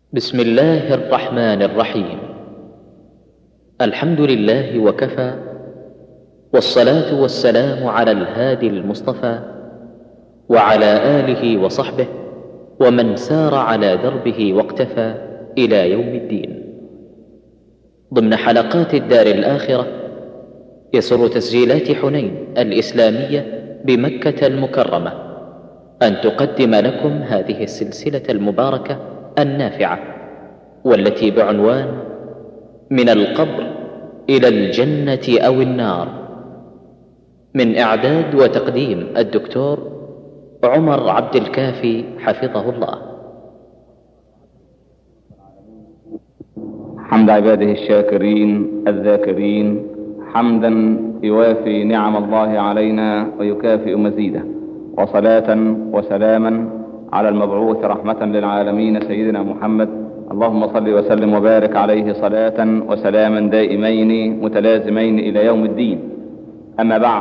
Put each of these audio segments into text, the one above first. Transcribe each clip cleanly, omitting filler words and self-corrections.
بسم الله الرحمن الرحيم. الحمد لله وكفى، والصلاة والسلام على الهادي المصطفى وعلى آله وصحبه ومن سار على دربه واقتفى إلى يوم الدين. ضمن حلقات الدار الآخرة، يسر تسجيلات حنين الإسلامية بمكة المكرمة أن تقدم لكم هذه السلسلة المباركة النافعة، والتي بعنوان من القبر إلى الجنة أو النار، من إعداد وتقديم الدكتور عمر عبد الكافي حفظه الله. حمد عباده الشاكرين الذاكرين، حمدا يوافي نعم الله علينا ويكافئ مزيده، وصلاة وسلاما على المبعوث رحمة للعالمين سيدنا محمد. اللهم صل وسلم وبارك عليه صلاة وسلاما دائمين متلازمين إلى يوم الدين. أما بعد،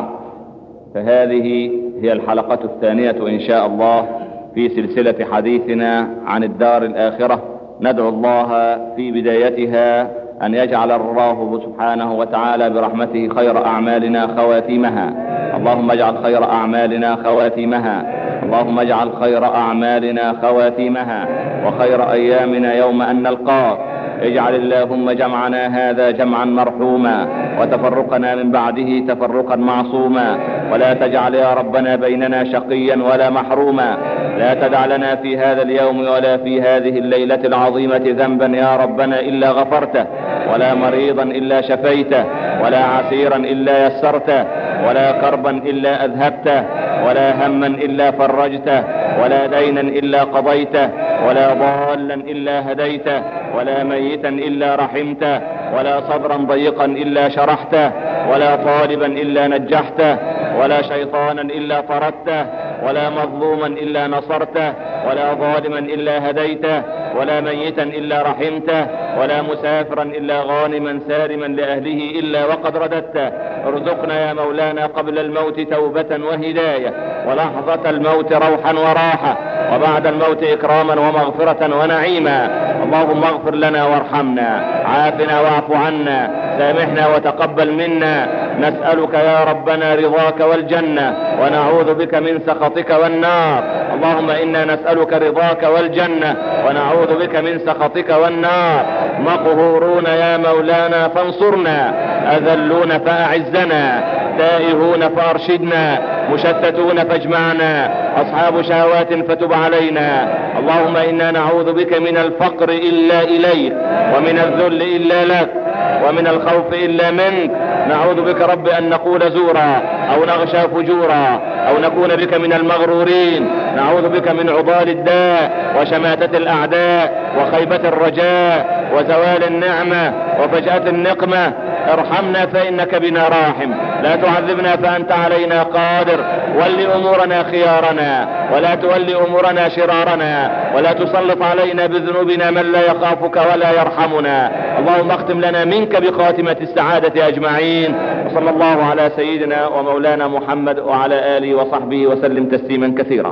فهذه هي الحلقة الثانية إن شاء الله في سلسلة حديثنا عن الدار الآخرة. ندعو الله في بدايتها أن يجعل الله سبحانه وتعالى برحمته خير أعمالنا خواتيمها. اللهم اجعل خير أعمالنا خواتيمها، اللهم اجعل خير أعمالنا خواتيمها، وخير أيامنا يوم أن نلقاك. اجعل اللهم جمعنا هذا جمعا مرحوما، وتفرقنا من بعده تفرقا معصوما، ولا تجعل يا ربنا بيننا شقيا ولا محروما. لا تدع لنا في هذا اليوم ولا في هذه الليلة العظيمة ذنبا يا ربنا إلا غفرته، ولا مريضا إلا شفيته، ولا عسيرا إلا يسرته، ولا كربا إلا أذهبته، ولا هما إلا فرجته، ولا دينا إلا قضيته، ولا ضالا إلا هديته، ولا ميتا إلا رحمته، ولا صدرا ضيقا إلا شرحته، ولا طالبا إلا نجحته، ولا شيطانا إلا طردته، ولا مظلوما إلا نصرته، ولا ظالما إلا هديته، ولا ميتا إلا رحمته، ولا مسافرا إلا غانما سارما لأهله إلا وقد رددته. ارزقنا يا مولانا قبل الموت توبة وهداية، ولحظة الموت روحا وراحة، وبعد الموت إكراما ومغفرة ونعيما. اللهم اغفر لنا وارحمنا، عافنا واعف عنا، سامحنا وتقبل منا. نسألك يا ربنا رضاك والجنة، ونعوذ بك من سخطك والنار. اللهم إنا نسألك رضاك والجنة، ونعوذ بك من سخطك والنار. مقهورون يا مولانا فانصرنا، أذلون فأعزنا، تائهون فأرشدنا، مشتتون فاجمعنا، أصحاب شهوات فتب علينا. اللهم إنا نعوذ بك من الفقر إلا إليك، ومن الذل إلا لك، ومن الخوف إلا منك. نعوذ بك رب أن نقول زورا أو نغشى فجورا أو نكون بك من المغرورين. نعوذ بك من عضال الداء وشماتة الأعداء وخيبة الرجاء وزوال النعمة وفجأة النقمة. ارحمنا فإنك بنا راحم، لا تعذبنا فأنت علينا قادر. ول أمورنا خيارنا، ولا تول أمورنا شرارنا، ولا تسلط علينا بذنوبنا من لا يخافك ولا يرحمنا. اللهم اختم لنا منك بخاتمة السعادة أجمعين. وصلى الله على سيدنا ومولانا محمد وعلى آله وصحبه وسلم تسليما كثيرا.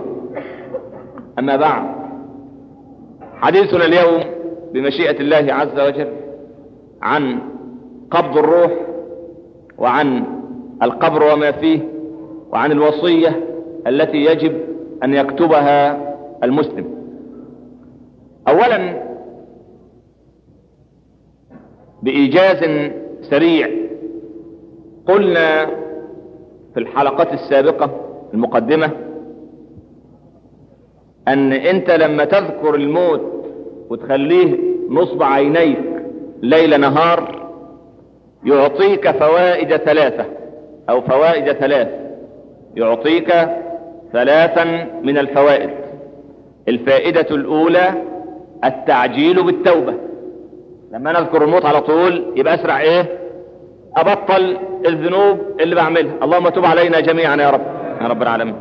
أما بعد، حديثنا اليوم بمشيئة الله عز وجل عن قبض الروح، وعن القبر وما فيه، وعن الوصية التي يجب أن يكتبها المسلم. أولا، بإيجاز سريع، قلنا في الحلقات السابقة المقدمة أن أنت لما تذكر الموت وتخليه نصب عينيك ليل نهار يعطيك فوائد ثلاثة أو فوائد ثلاث. يعطيك ثلاثا من الفوائد. الفائدة الأولى التعجيل بالتوبة. لما نذكر الموت على طول يبقى أسرع أبطل الذنوب اللي بعملها. اللهم تب علينا جميعا يا رب، يا رب العالمين.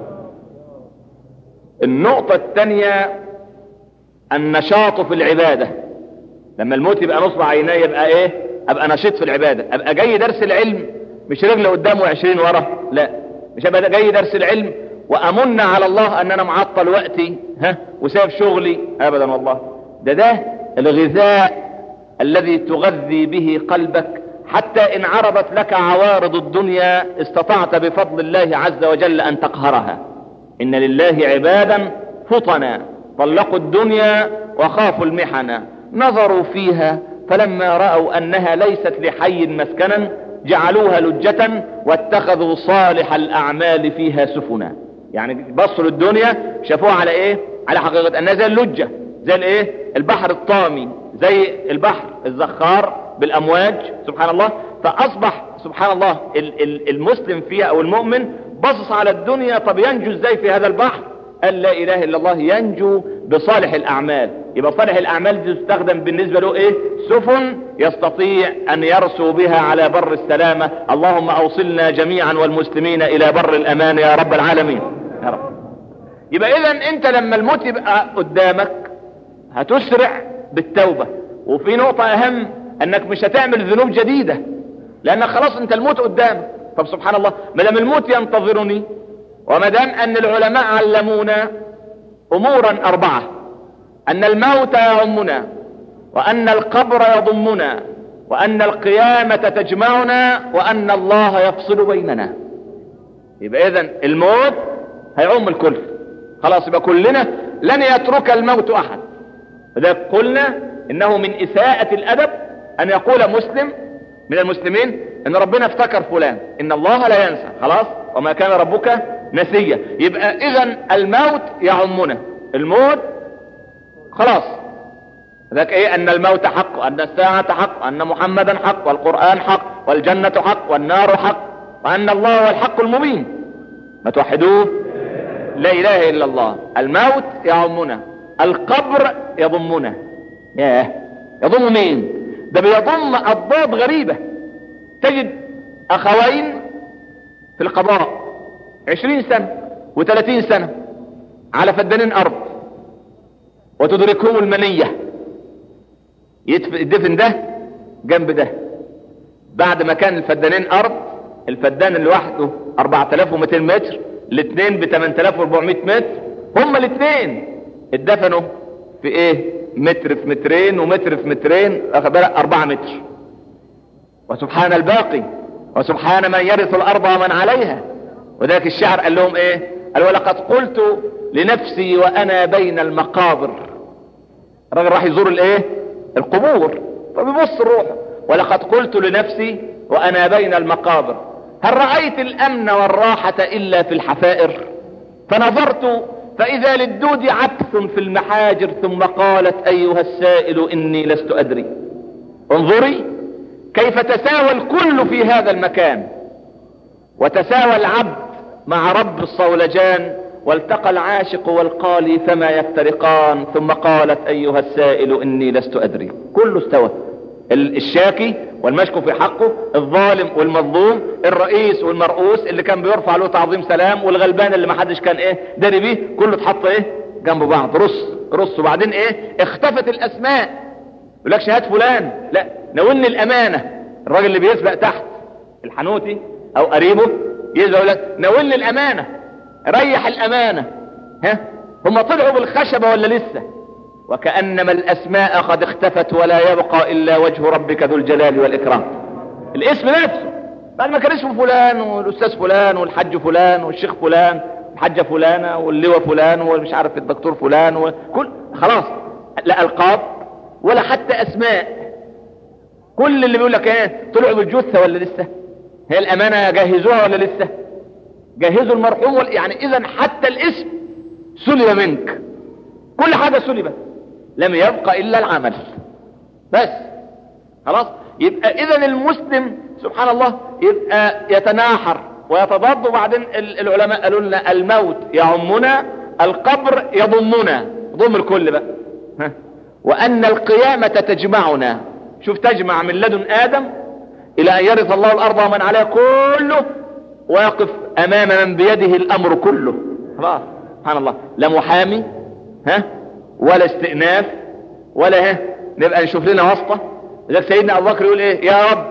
النقطة الثانية النشاط في العبادة. لما الموت يبقى نصب عيني يبقى أبقى نشيط في العبادة، أبقى جاي درس العلم مش رجل قدام و20 ورا، لا، مش أبقى جاي درس العلم وأمن على الله أن أنا معطل وقتي وسايب شغلي أبدا. والله ده الغذاء الذي تغذي به قلبك، حتى ان عرضت لك عوارض الدنيا استطعت بفضل الله عز وجل ان تقهرها. ان لله عبادا فطنا طلقوا الدنيا وخافوا المحن، نظروا فيها فلما رأوا انها ليست لحي مسكنا جعلوها لجة واتخذوا صالح الاعمال فيها سفنا. يعني بصوا للدنيا شافوها على ايه؟ على حقيقة انها زي اللجة، زي الايه؟ البحر الطامي، زي البحر الزخار بالامواج سبحان الله. فاصبح سبحان الله المسلم فيها او المؤمن بصص على الدنيا، طب ينجو ازاي في هذا البحر؟ قال لا اله الا الله، ينجو بصالح الاعمال. يبقى صالح الاعمال دي تستخدم بالنسبة له ايه؟ سفن يستطيع ان يرسو بها على بر السلامة. اللهم اوصلنا جميعا والمسلمين الى بر الامان يا رب العالمين يا رب. يبقى اذا انت لما الموت يبقى قدامك هتسرع بالتوبة. وفي نقطة اهم، انك مش هتعمل ذنوب جديدة لانك خلاص انت الموت قدامك. طب سبحان الله، ما دام الموت ينتظرني، وما دام ان العلماء علمونا امورا 4، ان الموت يعمنا، وان القبر يضمنا، وان القيامة تجمعنا، وان الله يفصل بيننا. يبقى اذا الموت هيعم الكل خلاص. يبقى كلنا لن يترك الموت احد. لذلك قلنا انه من اساءة الادب ان يقول مسلم من المسلمين ان ربنا افتكر فلان، ان الله لا ينسى، خلاص وما كان ربك نسيا. يبقى اذا الموت يعمنا، الموت خلاص. ذاك ايه؟ ان الموت حق، وان الساعة حق، وان محمدا حق، والقرآن حق، والجنة حق، والنار حق، وان الله هو الحق المبين. ما توحدوه؟ لا اله الا الله. الموت يعمنا، القبر يضمنا. ياه، يضم مين؟ ده بيضم اضداد غريبة. تجد اخوين في القضاء 20 سنة و30 سنة على فدانين ارض، وتدركهم المنية، يدفن ده جنب ده. بعد ما كان الفدانين ارض، الفدان اللي لوحده 4200 متر، الاثنين ب 8400 متر، هما الاثنين اتدفنوا في ايه؟ متر في مترين ومتر في مترين، اخد بالك 4 متر. وسبحان الباقي، وسبحان من يرث الارض ومن عليها. وذلك الشعر قال لهم ايه؟ قال ولقد قلت لنفسي وانا بين المقابر. الراجل راح يزور الايه؟ القبور، فبيبص الروح. ولقد قلت لنفسي وانا بين المقابر هل رأيت الامن والراحة الا في الحفائر؟ فنظرت فاذا للدود عبث في المحاجر، ثم قالت ايها السائل اني لست ادري. انظري كيف تساوى الكل في هذا المكان، وتساوى العبد مع رب الصولجان، والتقى العاشق والقالي فما يفترقان. ثم قالت ايها السائل اني لست ادري. كله استوى، الشاكي والمشكو في حقه، الظالم والمظلوم، الرئيس والمرؤوس اللي كان بيرفع له تعظيم سلام، والغلبان اللي محدش كان ايه داري بيه، كله اتحط ايه جنب بعض، رص. وبعدين ايه؟ اختفت الاسماء. يقول لك شهاد فلان، لا، ناولني الامانة. الراجل اللي بيسبق تحت، الحنوتي او قريبه يسبق يقول لك ناولني الامانة، ريح الامانة. ها، هم طلعوا بالخشبة ولا لسه؟ وكأنما الاسماء قد اختفت ولا يبقى الا وجه ربك ذو الجلال والاكرام. الاسم نفسه بعد ما كان اسمه فلان والاستاذ فلان والحج فلان والشيخ فلان والحجة فلانة واللواء فلان ومش عارف الدكتور فلان وكل، خلاص لا القاب ولا حتى اسماء. كل اللي بيقول لك ايه؟ طلعوا بالجثة ولا لسه؟ هي الامانة جهزوها ولا لسه؟ جهزوا المرحوم يعني اذا حتى الاسم سلب منك، كل حاجة سلبت، لم يبقى الا العمل بس، خلاص. يبقى اذا المسلم سبحان الله يبقى يتناحر ويتضاد. وبعدين العلماء قالوا لنا الموت يعمنا، القبر يضمنا، ضم الكل بقى. وان القيامة تجمعنا. شوف، تجمع من لدن ادم الى ان يرث الله الارض ومن عليها كله، ويقف امام من بيده الامر كله، خلاص سبحان الله. لا محامي ولا استئناف ولا نبقى نشوف لنا واسطة. لذلك سيدنا ابو بكر يقول ايه؟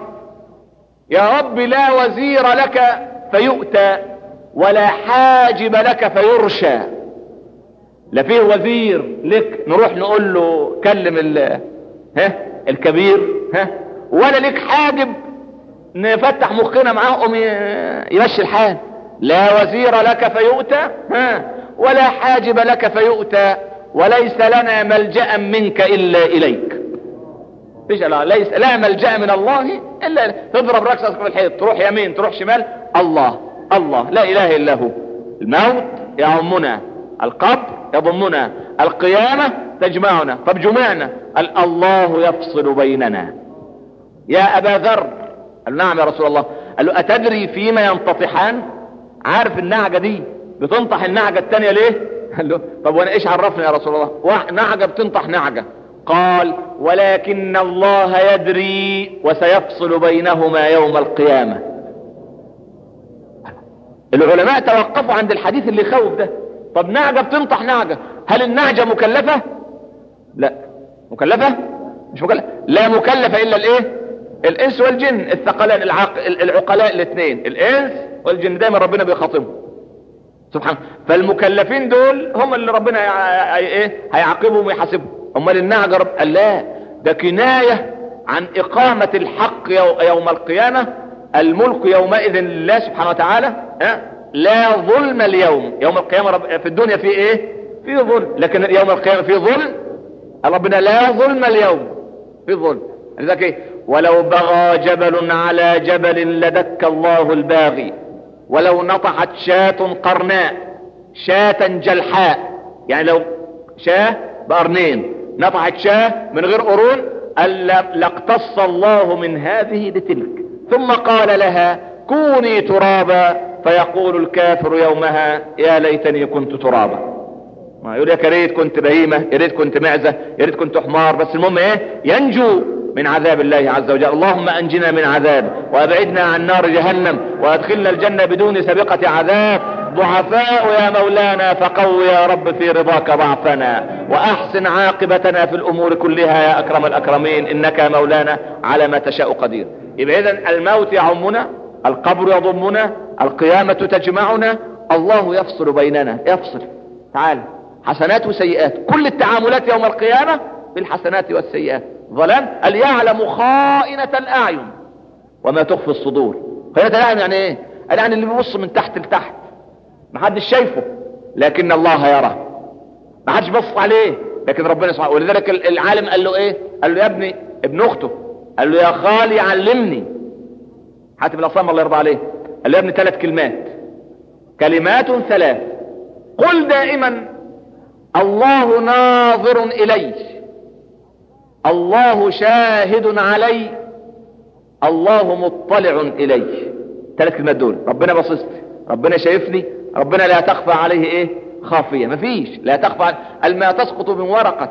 يا رب لا وزير لك فيؤتى، ولا حاجب لك فيرشى. لا فيه وزير لك نروح نقول له كلم الكبير، ولا لك حاجب نفتح مخنا معاه يمشي الحال. لا وزير لك فيؤتى ولا حاجب لك فيؤتى، وليس لنا ملجأ منك إلا إليك. ليس لا ملجأ من الله إلا تضرب رأسك في الحيط، تروح يمين تروح شمال، الله الله لا إله إلا هو. الموت يعمنا، القبر يضمنا، القيامة تجمعنا. طب جمعنا، الله يفصل بيننا. يا أبا ذر، قال نعم يا رسول الله. قال له أتدري فيما ينتطحان؟ عارف النعجة دي بتنطح النعجة التانية ليه؟ قال له طب وانا ايش عرفني يا رسول الله؟ نعجة بتنطح نعجة. قال ولكن الله يدري وسيفصل بينهما يوم القيامة. العلماء توقفوا عند الحديث اللي يخوف ده. طب نعجة بتنطح نعجة، هل النعجة مكلفة؟ لا. مكلفة؟ مش مكلفة. لا مكلفة الا الايه؟ الانس والجن، الثقلان العقلاء الاثنين، الانس والجن، دايما ربنا بيخاطبهم سبحانه. فالمكلفين دول هم اللي ربنا هيعاقبهم ويحاسبهم. امال النعجة قال لا، ده كناية عن اقامة الحق يوم القيامة. الملك يومئذ لله سبحانه وتعالى. لا ظلم اليوم. يوم القيامة في الدنيا في ايه؟ في ظلم، لكن يوم القيامة في ظلم. ربنا لا ظلم اليوم، في ظلم. لذلك ايه؟ ولو بغى جبل على جبل لدك الله الباغي، ولو نطحت شاة قرناء، شاة جلحاء، يعني لو شاة بقرنين نطحت شاة من غير قرون، لاقتص الله من هذه لتلك، ثم قال لها كوني ترابا، فيقول الكافر يومها يا ليتني كنت ترابا. ما يقول يا ريت كنت بهيمة، يا ريت كنت معزة، يا ريت كنت حمار، بس المهم ينجو من عذاب الله عز وجل. اللهم انجنا من عذاب وابعدنا عن نار جهنم وادخلنا الجنة بدون سابقة عذاب. ضعفاء يا مولانا فقوي يا رب في رضاك ضعفنا، واحسن عاقبتنا في الامور كلها يا اكرم الاكرمين، انك مولانا على ما تشاء قدير. يبقى اذن الموت يعمنا، القبر يضمنا، القيامة تجمعنا، الله يفصل بيننا. يفصل، تعال، حسنات وسيئات، كل التعاملات يوم القيامة بالحسنات والسيئات. ظلام قال يعلم خائنة الأعين وما تخفي الصدور. خائنة الأعين يعني ايه؟ قال يعني اللي بيبص من تحت لتحت محدش شايفه، لكن الله يرى. محدش بص عليه، لكن ربنا سبحانه. ولذلك العالم قال له ايه؟ قال له يا ابني، ابن اخته قال له يا خالي علمني. حاتم الأصم الله يرضى عليه قال له يا ابني 3 كلمات، كلمات 3، قل دائما الله ناظر إلي، الله شاهد علي، الله مطلع إلي. 3 كلمات دول، ربنا بصصت، ربنا شايفني، ربنا لا تخفى عليه خافية. مفيش لا تخفى. الماء تسقط من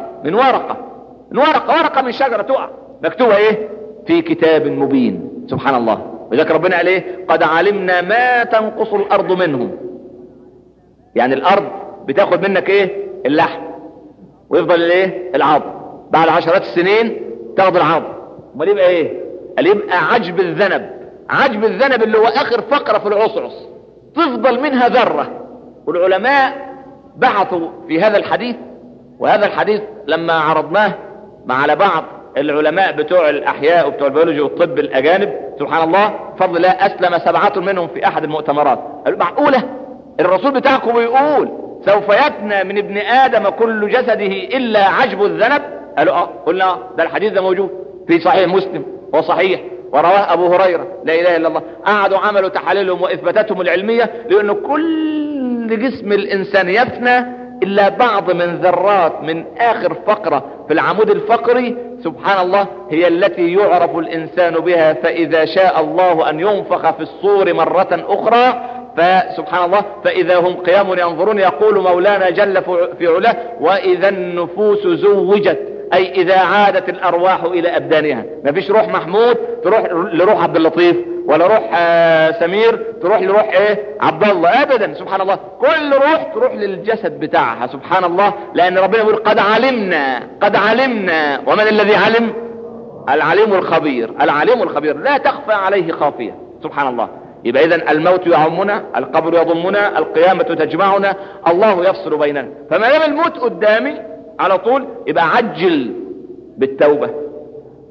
ورقة من شجرة تقع، مكتوبة في كتاب مبين. سبحان الله. وذلك ربنا قال قد علمنا ما تنقص الأرض منهم. يعني الأرض بتاخد منك اللحم، ويفضل العظم. بعد 10 السنين تاخد العظم. امال يبقى قال يبقى عجب الذنب اللي هو اخر فقرة في العصعص، تفضل منها ذرة. والعلماء بحثوا في هذا الحديث، وهذا الحديث لما عرضناه على بعض العلماء بتوع الاحياء وبتوع البيولوجي والطب الاجانب، سبحان الله بفضل الله اسلم 7 منهم في احد المؤتمرات. قالوا معقولة الرسول بتاعكم بيقول سوف يفنى من ابن ادم كل جسده الا عجب الذنب؟ قالوا قلنا ده الحديث ده موجود في صحيح مسلم وصحيح، ورواه ابو هريرة. لا اله الا الله. قعدوا عملوا تحاليلهم واثباتاتهم العلمية، لان كل جسم الانسان يفنى الا بعض من ذرات من اخر فقرة في العمود الفقري، سبحان الله، هي التي يعرف الانسان بها. فاذا شاء الله ان ينفخ في الصور مرة اخرى، فسبحان الله، فاذا هم قيام ينظرون، يقول مولانا جل في علاه واذا النفوس زوجت، اي اذا عادت الارواح الى ابدانها. ما فيش روح محمود تروح لروح عبد اللطيف، ولا روح سمير تروح لروح عبد الله، ابدا. سبحان الله، كل روح تروح للجسد بتاعها. سبحان الله، لان ربنا يقول قد علمنا. ومن الذي علم؟ العليم الخبير، لا تخفى عليه خافية. سبحان الله. يبقى اذن الموت يعمنا، القبر يضمنا، القيامة تجمعنا، الله يفصل بيننا. فما دام الموت قدامي على طول، يبقى عجل بالتوبة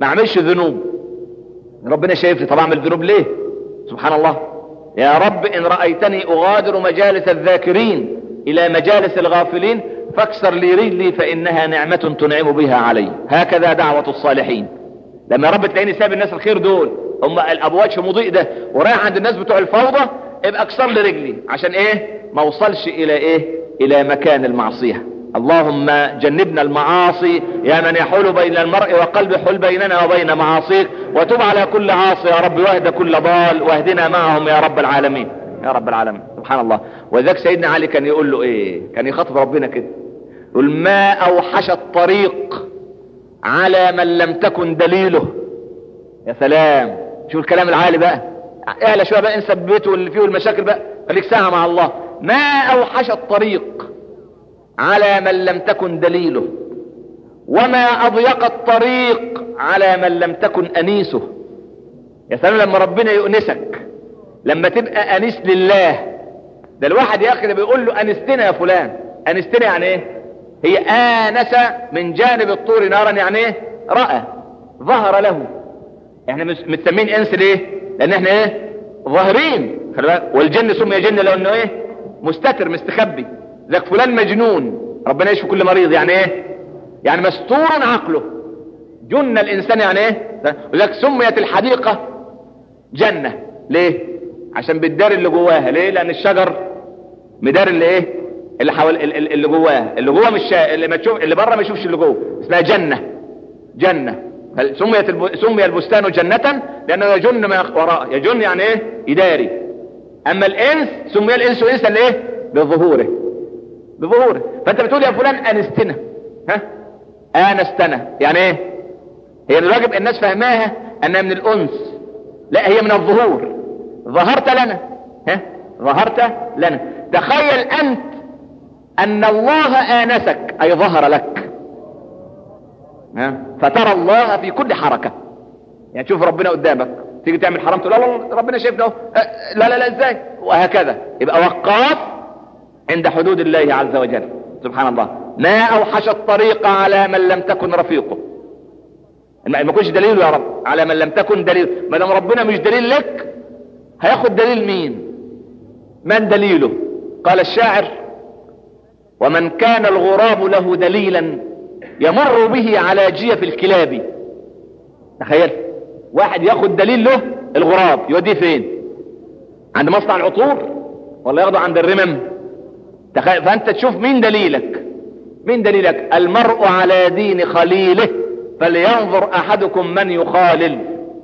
ما اعملش ذنوب، ربنا شايفني، طب اعمل ذنوب ليه؟ سبحان الله. يا رب ان رأيتني اغادر مجالس الذاكرين الى مجالس الغافلين فاكسر لي رجلي فانها نعمة تنعم بها علي. هكذا دعوة الصالحين. لما يا رب تلاقيني ساب الناس الخير دول، هم الابواج مضيء ده، ورايح عند الناس بتوع الفوضى، ابقى اكسر لي رجلي عشان ايه؟ ما اوصلش الى ايه؟ الى مكان المعصية. اللهم جنبنا المعاصي يا من يحول بين المرء وقلبه، حل بيننا وبين معاصيك، وتب على كل عاصي يا رب، واهد كل ضال، واهدنا معهم يا رب العالمين يا رب العالمين. سبحان الله. وذاك سيدنا علي كان يقول له ايه؟ كان يخاطب ربنا كده، يقول ما اوحش الطريق على من لم تكن دليله. يا سلام، شوف الكلام العالي بقى، اعلى شويه بقى، انسى بيته اللي فيه المشاكل بقى، خليك ساعه مع الله. ما اوحش الطريق على من لم تكن دليله، وما اضيق الطريق على من لم تكن انيسه. يا سلام لما ربنا يؤنسك، لما تبقى انيس لله. ده الواحد يا اخي ده بيقول له انستنا يا فلان. انستنا يعني ايه؟ هي آنس من جانب الطور نارا، يعني ايه؟ رأى، ظهر له. احنا متسمين انس ليه؟ لان احنا ايه؟ ظاهرين. خلي بالك، والجن سمي جن لو انه ايه؟ مستتر مستخبي. ذاك فلان مجنون، ربنا يشفي كل مريض، يعني ايه؟ يعني مستور عقله. جن الانسان يعني ايه؟ وذاك سميت الحديقة جنة ليه؟ عشان بتدار اللي جواها. ليه؟ لان الشجر مدار اللي ايه؟ اللي حوالي اللي جواه. اللي جوه مش اللي ما تشوف، اللي بره ما يشوفش اللي جوه. اسمها جنة. جنة. سمي البستان جنة لانه يجن ما وراءه. يجن يعني ايه؟ يداري. اما الانس سمي الانس انسا لايه؟ بظهوره. بظهوره. فانت بتقول يا فلان انستنا، ها؟ انستنا يعني ايه؟ هي الواجب الناس فهماها انها من الانس، لا هي من الظهور. ظهرت لنا، ها؟ ظهرت لنا. تخيل انت ان الله آنسك، اي ظهر لك، ها؟ فترى الله في كل حركة. يعني تشوف ربنا قدامك، تيجي تعمل حرام تقول لا ربنا شايفنا اهو، لا ازاي؟ وهكذا. يبقى وقاف عند حدود الله عز وجل. سبحان الله. ما اوحش الطريق على من لم تكن رفيقه. ما يكونش دليله يا رب، على من لم تكن دليل. ما دام ربنا مش دليل لك، هياخد دليل مين؟ من دليله؟ قال الشاعر ومن كان الغراب له دليلا يمر به على جيف الكلاب. تخيل واحد ياخد دليل له الغراب، يوديه فين؟ عند مصنع العطور ولا ياخده عند الرمم؟ تخيل. فانت تشوف مين دليلك. مين دليلك؟ المرء على دين خليله فلينظر احدكم من يخالل.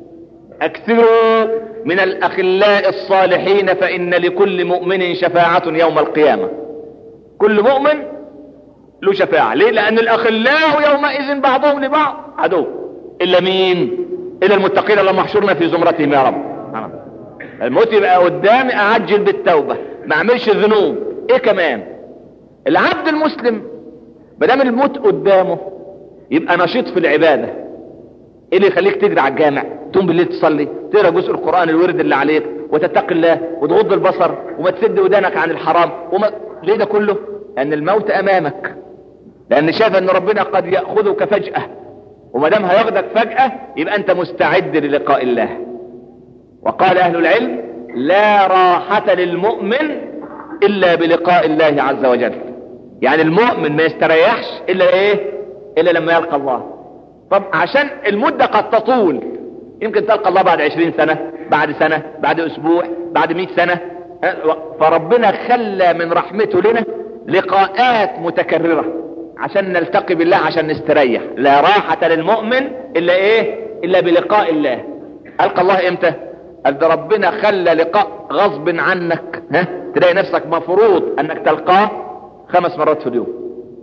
اكثروا من الاخلاء الصالحين فان لكل مؤمن شفاعة يوم القيامة. كل مؤمن له شفاعة. ليه؟ لان الاخلاء يومئذ بعضهم لبعض عدو، الا مين؟ الا المتقين. اللهم احشرنا في زمرتهم يا رب. الموت يبقى قدامي، اعجل بالتوبة، ما اعملش ذنوب. ايه كمان؟ العبد المسلم مادام الموت قدامه يبقى نشيط في العبادة. ايه اللي يخليك تجري على الجامع، تقوم بالليل تصلي، تقرا جزء القرآن الورد اللي عليك، وتتقي الله، وتغض البصر، وما تسد ودانك عن الحرام، ليه ده كله؟ لان الموت امامك، لان شايف ان ربنا قد يأخذك فجأة، وما دام هياخدك فجأة يبقى انت مستعد للقاء الله. وقال اهل العلم لا راحة للمؤمن الا بلقاء الله عز وجل. يعني المؤمن ما يستريحش الا ايه؟ الا لما يلقى الله. طب عشان المدة قد تطول، يمكن تلقى الله بعد 20 سنة، بعد سنة، بعد اسبوع، بعد 100 سنة. فربنا خلى من رحمته لنا لقاءات متكررة عشان نلتقي بالله، عشان نستريح. لا راحة للمؤمن الا ايه؟ الا بلقاء الله. القى الله امتى؟ قال ده ربنا خلى لقاء غصب عنك، ها؟ تلاقي نفسك مفروض انك تلقاه 5 مرات في اليوم،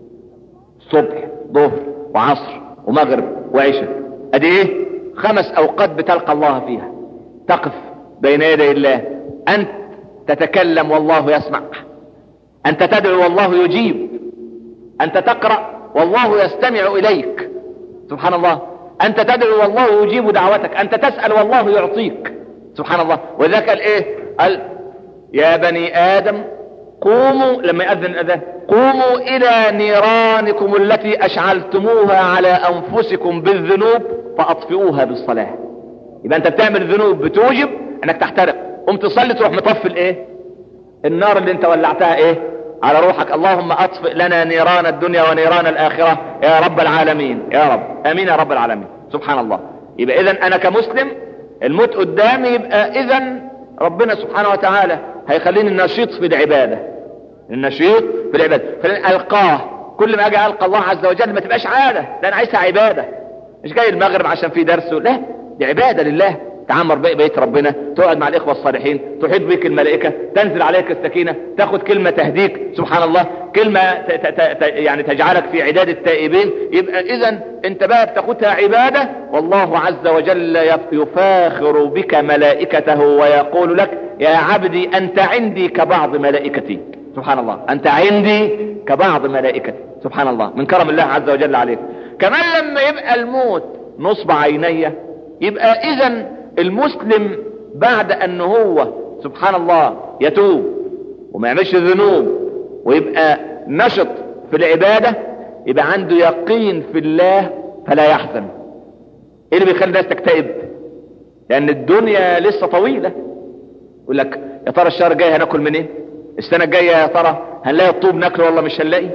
صبح ظهر وعصر ومغرب وعشاء. ادي ايه؟ 5 اوقات بتلقى الله فيها. تقف بين يدي الله، انت تتكلم والله يسمع، انت تدعو والله يجيب، انت تقرأ والله يستمع اليك. سبحان الله. انت تدعو والله يجيب دعوتك، انت تسأل والله يعطيك. سبحان الله. وذاك قال ايه؟ قال يا بني ادم قوموا، لما يأذن الاذان قوموا الى نيرانكم التي اشعلتموها على انفسكم بالذنوب فاطفئوها بالصلاة. يبقى انت بتعمل ذنوب بتوجب انك تحترق، قم تصلي تروح مطفي الايه؟ النار اللي انت ولعتها ايه؟ على روحك. اللهم اطفئ لنا نيران الدنيا ونيران الاخرة يا رب العالمين يا رب، امين يا رب العالمين. سبحان الله. يبقى اذا انا كمسلم الموت قدامي، يبقى اذا ربنا سبحانه وتعالى هيخليني النشيط في العبادة، النشيط في العبادة. فلن القاه كل ما اجي القى الله عز وجل ما تبقاش عادة، لا انا عايزها عبادة. مش جاي المغرب عشان في درس، لا دي عبادة لله. تعمر بيت ربنا، تقعد مع الاخوة الصالحين، تحيط بك الملائكة، تنزل عليك السكينة، تاخد كلمة تهديك سبحان الله، كلمة يعني تجعلك في عداد التائبين. يبقى اذا انت بقى بتاخدها عبادة، والله عز وجل يفاخر بك ملائكته ويقول لك يا عبدي انت عندي كبعض ملائكتي. سبحان الله، انت عندي كبعض ملائكتي. سبحان الله، من كرم الله عز وجل عليك. كمان لما يبقى الموت نصب عيني، يبقى اذا المسلم بعد ان هو سبحان الله يتوب وما يعملش ذنوب ويبقى نشط في العبادة، يبقى عنده يقين في الله فلا يحزن. ايه اللي بيخلي الناس تكتئب؟ لان الدنيا لسه طويلة. يقول لك يا ترى الشهر الجاي هناكل منين؟ السنة الجاية يا ترى هنلاقي الطوب ناكله ولا مش هنلاقي؟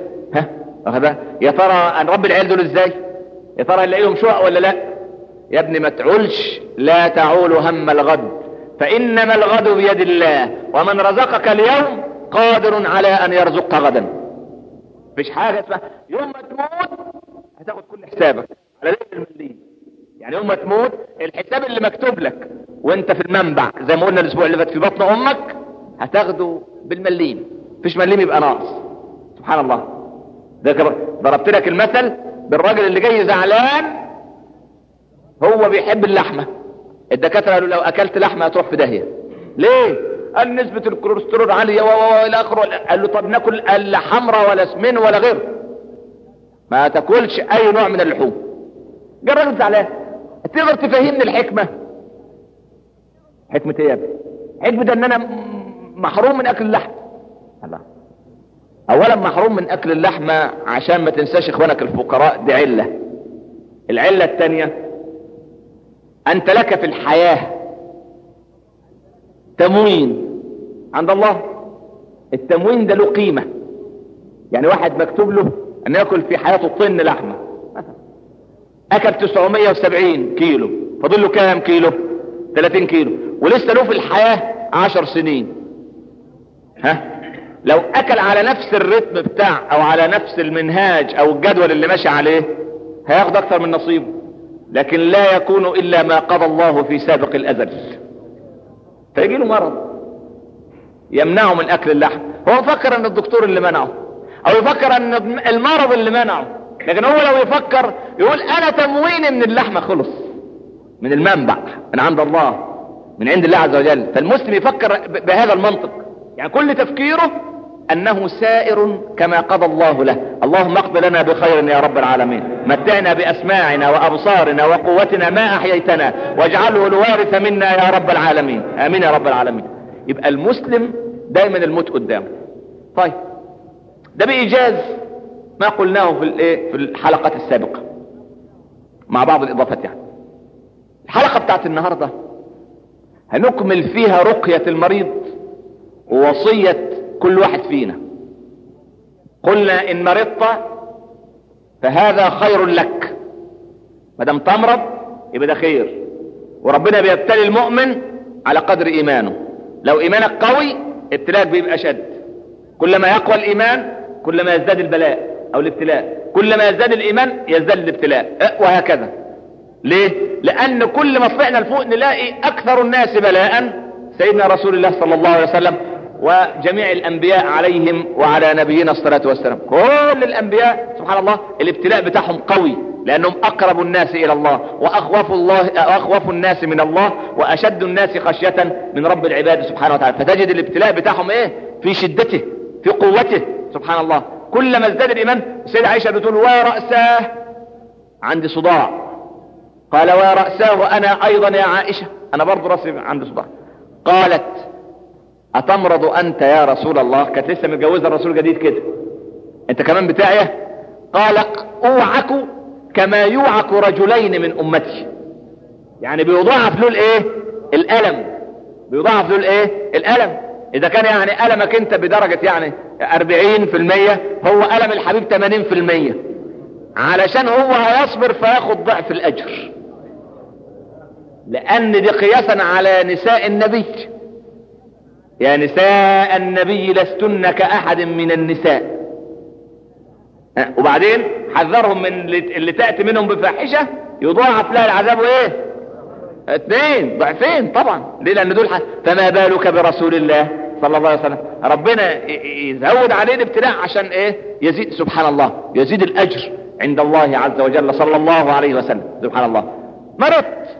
يا ترى هنربي العيال دول ازاي؟ يا ترى هنلاقي لهم شقق ولا لا؟ يا ابني ما تعولش، لا تعول هم الغد، فإنما الغد بيد الله، ومن رزقك اليوم قادر على أن يرزقك غدا. مفيش حاجة اسمها يوم ما تموت هتاخد كل حسابك على ليلة المليم. يعني يوم ما تموت الحساب اللي مكتوب لك وانت في المنبع زي ما قلنا الاسبوع اللي فات في بطن امك هتاخده بالمليم، مفيش مليم يبقى ناقص. سبحان الله. ضربت لك المثل بالراجل اللي جاي زعلان، هو بيحب اللحمة، الدكاترة قالوا لو اكلت لحمة هتروح في داهية. ليه؟ قال نسبة الكوليسترول عالية والى اخره. قال له طب ناكل لا حمرا ولا سمين ولا غيره، ما تاكلش اي نوع من اللحوم. جه الراجل زعلان. تقدر تفهمني الحكمة؟ حكمة ايه يا ابني؟ حكمة ان انا محروم من اكل اللحم. الله، اولا محروم من اكل اللحمة عشان ما تنساش اخوانك الفقراء، دي علة. العلة الثانية انت لك في الحياة تموين عند الله. التموين ده له قيمة. يعني واحد مكتوب له ان ياكل في حياته طن لحمة، اكل 970 كيلو، فاضل له كام كيلو؟ 30 كيلو، ولسه له في الحياة 10 سنين. لو اكل على نفس الرتم بتاع او على نفس المنهاج او الجدول اللي ماشي عليه هياخد اكثر من نصيبه، لكن لا يكون الا ما قضى الله في سابق الازل. فيجي له مرض يمنعه من اكل اللحم، هو فكر ان الدكتور اللي منعه او يفكر ان المرض اللي منعه، لكن هو لو يفكر يقول انا تمويني من اللحمة خلص من المنبع من عند الله، من عند الله عز وجل. فالمسلم يفكر بهذا المنطق، يعني كل تفكيره انه سائر كما قضى الله له. اللهم اقض لنا بخير يا رب العالمين، متعنا باسماعنا وابصارنا وقوتنا ما احييتنا واجعله الوارث منا يا رب العالمين، امين يا رب العالمين. يبقى المسلم دايما الموت قدامه. طيب ده بايجاز ما قلناه في الحلقات السابقة مع بعض الاضافات. يعني الحلقة بتاعت النهاردة هنكمل فيها رقية المريض ووصية كل واحد فينا. قلنا ان مرضت فهذا خير لك، ما دام تمرض يبقى ده خير، وربنا بيبتلي المؤمن على قدر ايمانه. لو ايمانك قوي ابتلاك بيبقى شد، كلما يقوى الايمان كلما يزداد البلاء او الابتلاء، كلما يزداد الايمان يزداد الابتلاء، وهكذا. ليه؟ لان كل ما طلعنا لفوق نلاقي اكثر الناس بلاء سيدنا رسول الله صلى الله عليه وسلم وجميع الانبياء عليهم وعلى نبينا الصلاة والسلام. كل الانبياء سبحان الله الابتلاء بتاعهم قوي، لانهم اقرب الناس الى الله واخوف الناس من الله واشد الناس خشية من رب العباد سبحانه وتعالى. فتجد الابتلاء بتاعهم ايه؟ في شدته في قوته سبحان الله. كلما ازداد الايمان. السيدة عائشة بتقول ورأساه، عندي صداع. قال ورأساه انا ايضا يا عائشة، انا برضو رأسي عندي صداع. قالت اتمرض انت يا رسول الله؟ كانت لسه متجوزة الرسول جديد كده. انت كمان بتاعي؟ قال اوعك كما يوعك رجلين من امتي. يعني بيضاعف له الايه؟ الالم. بيضاعف له الايه؟ الالم. اذا كان يعني المك انت بدرجة يعني 40%، هو الم الحبيب 80%، علشان هو هيصبر فياخد ضعف الاجر. لان دي قياسا على نساء النبي. يا نساء النبي لستن كأحد من النساء. وبعدين حذرهم من اللي تأتي منهم بفاحشة يضاعف لها العذاب ايه؟ 2 ضعفين طبعا. ليه؟ لان دول فما بالك برسول الله صلى الله عليه وسلم. ربنا يزود عليه الابتلاء عشان ايه؟ يزيد، سبحان الله، يزيد الاجر عند الله عز وجل. صلى الله عليه وسلم. سبحان الله. مرض،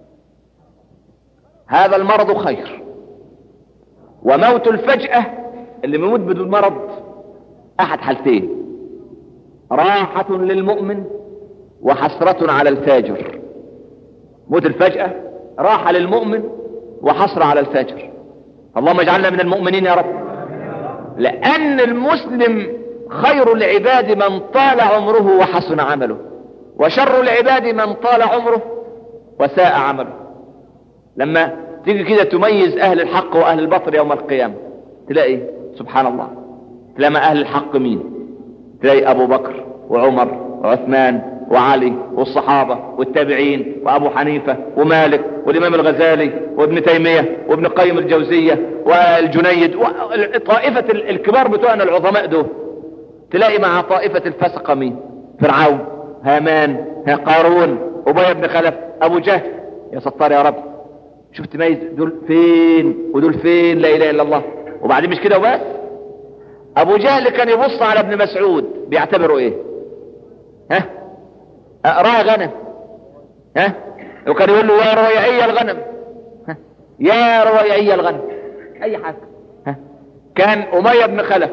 هذا المرض خير. وموت الفجأة اللي بيموت بدون مرض احد حالتين: راحة للمؤمن وحسرة على الفاجر. موت الفجأة راحة للمؤمن وحسرة على الفاجر. اللهم اجعلنا من المؤمنين يا رب. لأن المسلم خير العباد من طال عمره وحسن عمله، وشر العباد من طال عمره وساء عمله. لما تيجي كده تميز أهل الحق وأهل الباطل يوم القيامة، تلاقي سبحان الله، تلاقي أهل الحق مين؟ تلاقي أبو بكر وعمر وعثمان وعلي والصحابة والتابعين وأبو حنيفة ومالك والإمام الغزالي وابن تيمية وابن قيم الجوزية والجنيد وطائفة الكبار بتوعنا العظماء دول. تلاقي مع طائفة الفسقة مين؟ فرعون، هامان، قارون، أبي بن خلف، أبو جهل. يا ستار يا رب، شفت تميز دول فين ودول فين؟ لا إله إلا الله. وبعدين مش كده وبس، أبو جهل كان يبص على ابن مسعود بيعتبره إيه؟ راعي غنم. وكان يقول له يا رويعي الغنم، يا رويعي الغنم، اي حاجة. كان أمية بن خلف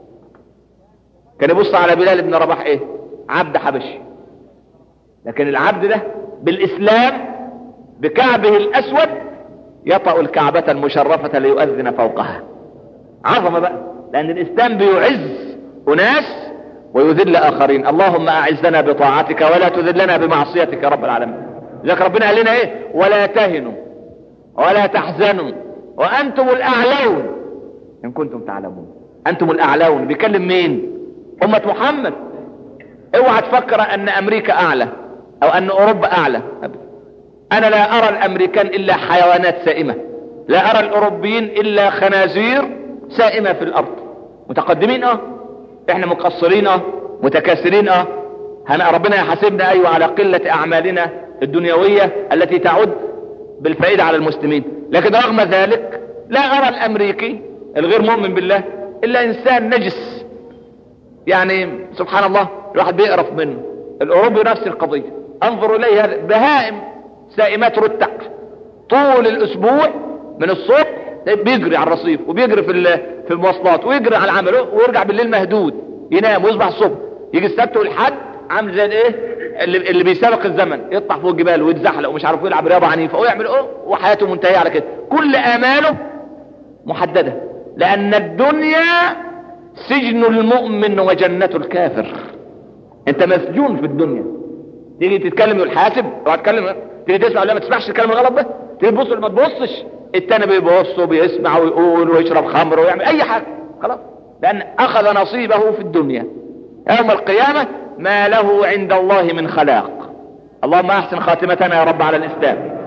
كان يبص على بلال بن رباح ايه؟ عبد حبشي. لكن العبد ده بالاسلام بكعبه الاسود يطأ الكعبة المشرفة ليؤذن فوقها. عظمة بقى، لان الاسلام بيعز اناس ويذل اخرين. اللهم اعزنا بطاعتك ولا تذلنا بمعصيتك يا رب العالمين. لذلك ربنا قال لنا ايه؟ ولا تهنوا ولا تحزنوا وانتم الاعلون ان كنتم تعلمون. انتم الاعلون بيكلم مين؟ امة محمد. اوعى تفكر ان امريكا اعلى او ان اوروبا اعلى. انا لا ارى الامريكان الا حيوانات سائمة، لا ارى الاوروبيين الا خنازير سائمة في الارض. متقدمين احنا مقصرين متكاسلين ربنا يحاسبنا ايوه على قلة اعمالنا الدنيوية التي تعود بالفائدة على المسلمين. لكن رغم ذلك لا ارى الامريكي الغير مؤمن بالله الا انسان نجس. يعني سبحان الله الواحد بيقرف منه. الاوروبي نفس القضية، انظر اليه هذا بهائم سائمات رتع طول الاسبوع من الصبح بيجري على الرصيف وبيجري في المواصلات ويجري على العمل ويرجع بالليل مهدود، ينام ويصبح الصبح يجي السبت والحد عامل زي الايه اللي بيسابق الزمن، يطلع فوق الجبال ويتزحلق ومش عارف يلعب رياضه عنيفه ويعمل وحياته منتهيه على كده. كل اماله محدده، لان الدنيا سجن المؤمن وجنة الكافر. انت مسجون في الدنيا. تيجي تتكلم يقول حاسب، اوعى تتكلم، تيجي تسمع ولا ما تسمعش الكلام الغلط ده، تيجي تبص ولا ما تبصش. التاني بيبص وبيسمع ويقول ويشرب خمر ويعمل اي حاجه خلاص، لان اخذ نصيبه في الدنيا. يوم القيامه ما له عند الله من خلاق. اللهم احسن خاتمتنا يا رب على الاسلام.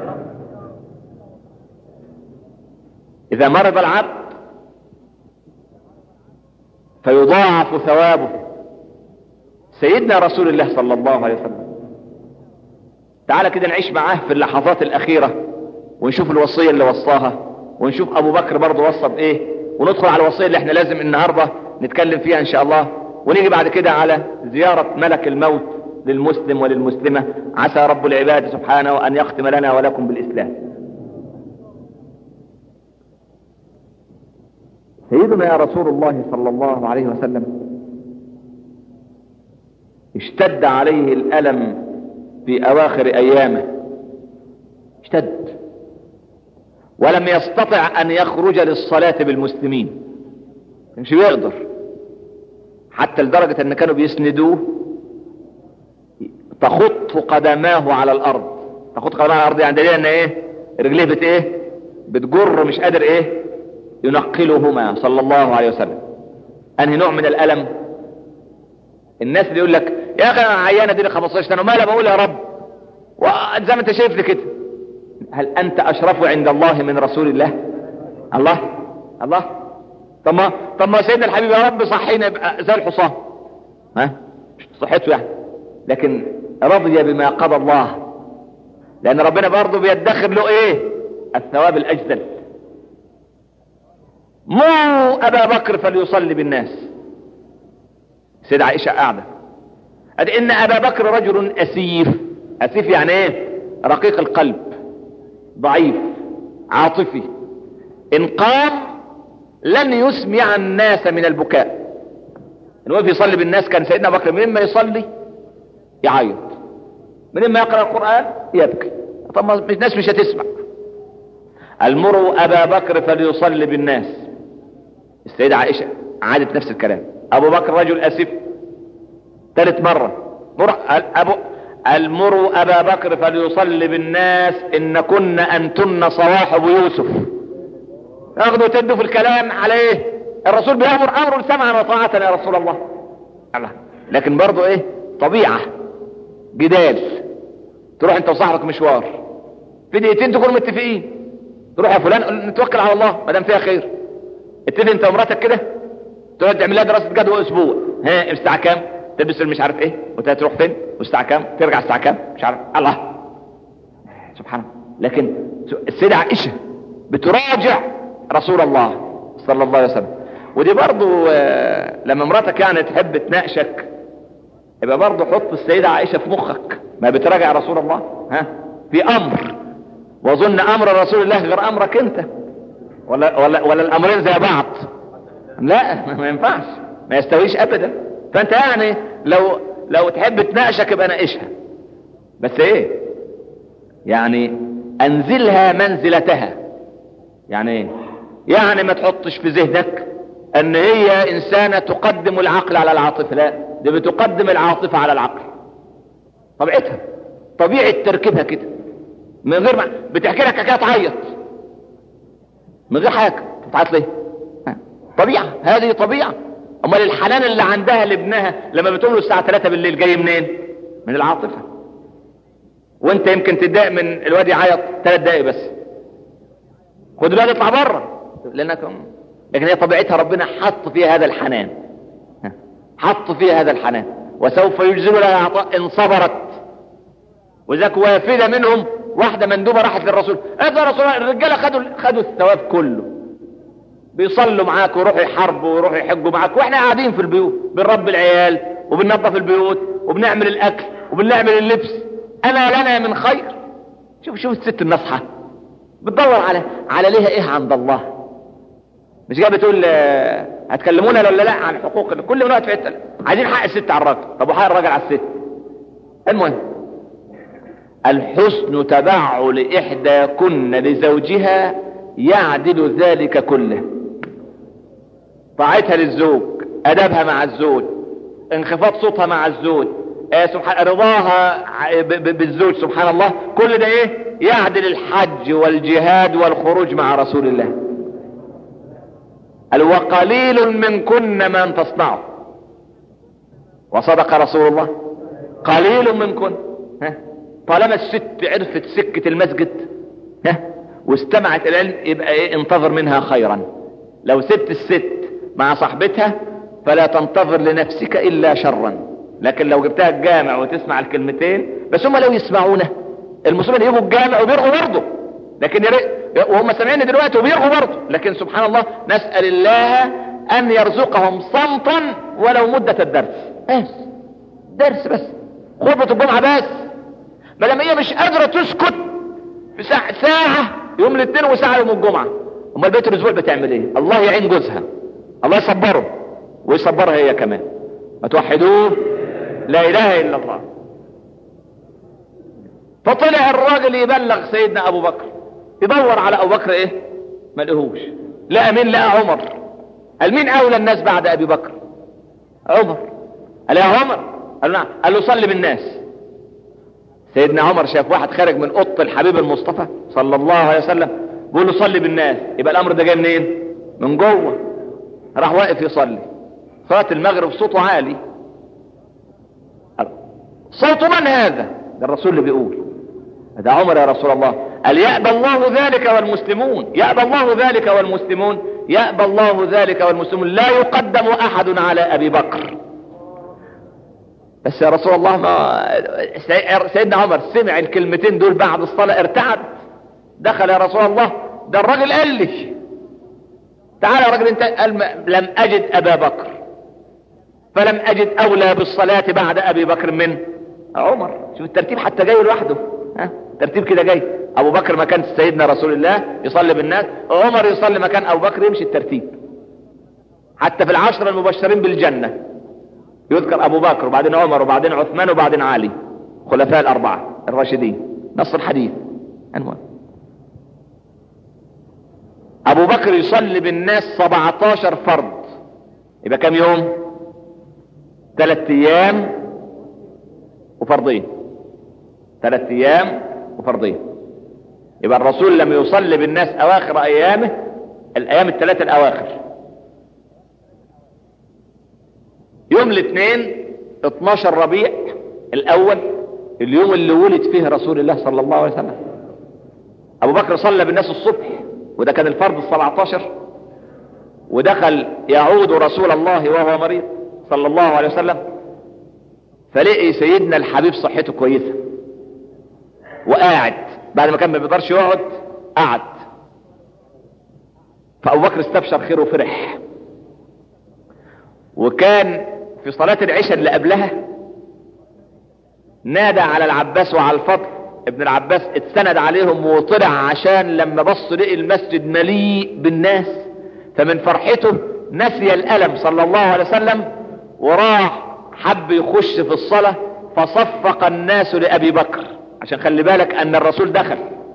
اذا مرض العبد فيضاعف ثوابه. سيدنا رسول الله صلى الله عليه وسلم، تعالى كده نعيش معاه في اللحظات الاخيرة ونشوف الوصية اللي وصاها، ونشوف ابو بكر برضه وصى بايه، وندخل على الوصية اللي احنا لازم النهاردة نتكلم فيها ان شاء الله، ونيجي بعد كده على زيارة ملك الموت للمسلم وللمسلمة. عسى رب العباد سبحانه ان يختم لنا ولكم بالاسلام. سيدنا يا رسول الله صلى الله عليه وسلم اشتد عليه الألم في أواخر أيامه، اشتد، ولم يستطع أن يخرج للصلاة بالمسلمين، مش يقدر. حتى لدرجة ان كانوا بيسندوه تخط قدماه على الارض. تخط قدماه على الارض يعني دليل ان ايه؟ رجليه بتجر، مش قادر ايه ينقلهما صلى الله عليه وسلم. انهي نوع من الالم؟ الناس اللي يقول لك يا اخي انا عيانه دي 15 سنه وما لا بقول يا رب، وزي ما انت شايف لي كده. هل انت اشرف عند الله من رسول الله؟ الله طب ما سيدنا الحبيب يا رب صحينا يبقى زي الحصان، مش صحته يعني، لكن رضي بما قضى الله، لان ربنا برضه بيدخر له ايه؟ الثواب الاجزل. مو ابا بكر فليصلي بالناس. سيدة عائشة قاعدة قال ان ابا بكر رجل اسيف. اسيف يعني ايه؟ رقيق القلب، ضعيف، عاطفي، ان قام لن يسمع الناس من البكاء. ان وقف يصلي بالناس كان سيدنا ابو بكر منين ما يصلي يعيط، منين ما يقرأ القرآن يبكي. طب الناس مش هتسمع. المروا ابا بكر فليصلي بالناس. السيدة عائشة عادت نفس الكلام. ابو بكر رجل اسف. ثالث مرة المروا ابا بكر فليصلي بالناس ان كن انتن صواحب يوسف. اخذوا تدوا في الكلام على ايه؟ الرسول بيأمر امر سمعا وطاعة يا رسول الله. لكن برضو ايه؟ طبيعة جدال. تروح انت وصاحبك مشوار في دقيقتين تكونوا متفقين، تروح يا فلان نتوكل على الله ما دام فيها خير. اتفق انت ومراتك كده تقعد تعمل لها دراسه جدوى اسبوع. الساعه كام تلبس مش عارف ايه، وتروح فين، والساعه كام ترجع، الساعه كام مش عارف. الله سبحان الله. لكن السيدة عائشة بتراجع رسول الله صلى الله عليه وسلم. ودي برضو لما مراتك يعني تحب تناقشك يبقى برضو حط السيدة عائشة في مخك. ما بتراجع رسول الله في امر، واظن امر رسول الله غير امرك انت، ولا الامرين زي بعض؟ لا ما ينفعش، ما يستويش ابدا. فانت يعني لو تحب تناقشك يبقى ناقشها، بس ايه يعني؟ انزلها منزلتها. يعني ايه؟ يعني ما تحطش في ذهنك ان هي انسانة تقدم العقل على العاطفة. لا، دي بتقدم العاطفة على العقل. طبيعتها، طبيعة تركيبها كده، من غير ما بتحكي لك حكاية تعيط من غير حاجة. بتعيط ليه؟ طبيعة، هذه طبيعة. امال الحنان اللي عندها لابنها لما بتقول له الساعة 3 بالليل جاي منين؟ من العاطفة. وانت يمكن تتضايق من الواد يعيط 3 دقايق بس، خد الواد يطلع بره، لكن هي طبيعتها ربنا حط فيها هذا الحنان، حط فيها هذا الحنان. وسوف يجزل لها عطاء ان صبرت. وذاك وافدة منهم واحدة مندوبة راحت للرسول قالت يا رسول الله الرجالة خدوا الثواب كله، بيصلوا معاك ويروحوا يحاربوا ويروحوا يحجوا معاك، واحنا قاعدين في البيوت بنربي العيال وبننظف البيوت وبنعمل الاكل وبنعمل اللبس، انا لنا من خير. شوف الست النصحة بتدور على ليها ايه عند الله. مش جايه بتقول هتكلمونا ولا لا عن حقوق كل من وقت في حته، عايزين حق الست على الراجل. طب وحق الراجل على الست؟ المهم الحسن تبعل احداكن لزوجها يعدل ذلك كله. طاعتها للزوج، ادبها مع الزوج، انخفاض صوتها مع الزوج، رضاها بالزوج، سبحان الله، كل ده ايه؟ يعدل الحج والجهاد والخروج مع رسول الله. وقليل منكن من تصنعه. وصدق رسول الله، قليل منكن. طالما الست عرفت سكة المسجد واستمعت العلم يبقى ايه؟ انتظر منها خيرا. لو سبت الست مع صاحبتها فلا تنتظر لنفسك الا شرا. لكن لو جبتها الجامع وتسمع الكلمتين بس، هم لو يسمعونه المسلمين يجوا الجامع وبيرغوا برضه، لكن وهم سامعين دلوقتي وبيرغوا برضه، لكن سبحان الله نسأل الله ان يرزقهم صمتا ولو مدة الدرس. درس بس، خطبة الجمعة بس. ما لما هي مش قادرة تسكت في ساعة يوم الاثنين وساعة يوم الجمعة، امال بقية الاسبوع بتعمل ايه؟ الله يعين جوزها، الله يصبره ويصبرها هي كمان. ما توحدوه لا اله الا الله. فطلع الراجل يبلغ سيدنا ابو بكر، يدور على ابو بكر ايه؟ ما لقيهوش. لقى مين؟ لقى عمر. قال مين اولى الناس بعد ابي بكر؟ عمر. قال يا عمر، قال نعم. قال له صلي بالناس. سيدنا عمر شاف واحد خارج من اوضه الحبيب المصطفى صلى الله عليه وسلم بيقول له صلي بالناس، يبقى الامر ده جاي منين؟ من جوه. راح واقف يصلي صلاه المغرب، صوته عالي. صوت من هذا؟ ده الرسول اللي بيقول. ده عمر يا رسول الله. قال يأبى الله ذلك والمسلمون، يأبى الله ذلك والمسلمون، يأبى الله ذلك والمسلمون، لا يقدم احد على ابي بكر. بس يا رسول الله، ما سيدنا عمر سمع الكلمتين دول بعد الصلاة ارتعد. دخل يا رسول الله، ده الراجل قال لي تعالى يا راجل انت. قال لم اجد ابا بكر، فلم اجد اولى بالصلاة بعد ابي بكر من عمر. شوف الترتيب حتى جاي لوحده، ترتيب كده جاي. ابو بكر مكان سيدنا رسول الله يصلي بالناس، عمر يصلي مكان ابو بكر، يمشي الترتيب. حتى في العشرة المبشرين بالجنة يذكر ابو بكر وبعدين عمر وبعدين عثمان وبعدين علي، خلفاء الاربعة الراشدين، نص الحديث. المهم ابو بكر يصلي بالناس 17 فرض، يبقى كم يوم؟ 3 ايام وفرضين. 3 ايام وفرضين. يبقى الرسول لم يصلي بالناس اواخر ايامه، الايام الثلاثة الاواخر. يوم الاثنين 12 ربيع الاول، اليوم اللي ولد فيه رسول الله صلى الله عليه وسلم. ابو بكر صلى بالناس الصبح، وده كان الفرض 17، ودخل يعود رسول الله وهو مريض صلى الله عليه وسلم، فلقي سيدنا الحبيب صحته كويسة وقاعد، بعد ما كان ما بيقدرش يقعد قعد. فابو بكر استبشر خير وفرح. وكان في صلاة العشاء اللي قبلها نادى على العباس وعلى الفضل ابن العباس، اتسند عليهم وطلع عشان لما بص لقي المسجد مليء بالناس، فمن فرحته نسي الألم صلى الله عليه وسلم، وراح حب يخش في الصلاة فصفق الناس لأبي بكر، عشان خلي بالك أن الرسول دخل.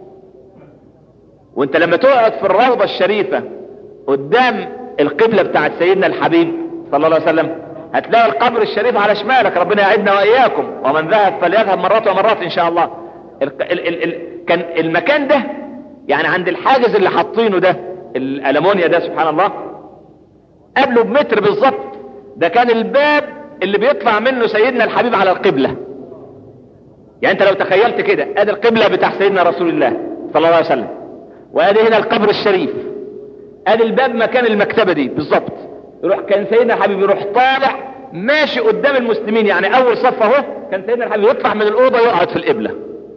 وانت لما تقعد في الروضة الشريفة قدام القبلة بتاعت سيدنا الحبيب صلى الله عليه وسلم، هتلاقي القبر الشريف على شمالك، ربنا يعيدنا وإياكم، ومن ذهب فليذهب مرات ومرات إن شاء الله. كان المكان ده يعني عند الحاجز اللي حاطينه ده الألمونيا ده سبحان الله، قبله بمتر بالظبط ده كان الباب اللي بيطلع منه سيدنا الحبيب على القبلة. يعني انت لو تخيلت كده، ادي القبلة بتاع سيدنا رسول الله صلى الله عليه وسلم، وادي هنا القبر الشريف، ادي الباب مكان المكتبة دي بالظبط. يروح كان سيدنا الحبيب يروح طالع ماشي قدام المسلمين، يعني اول صف اهو، كان سيدنا الحبيب يطلع من الاوضه يقعد في القبله.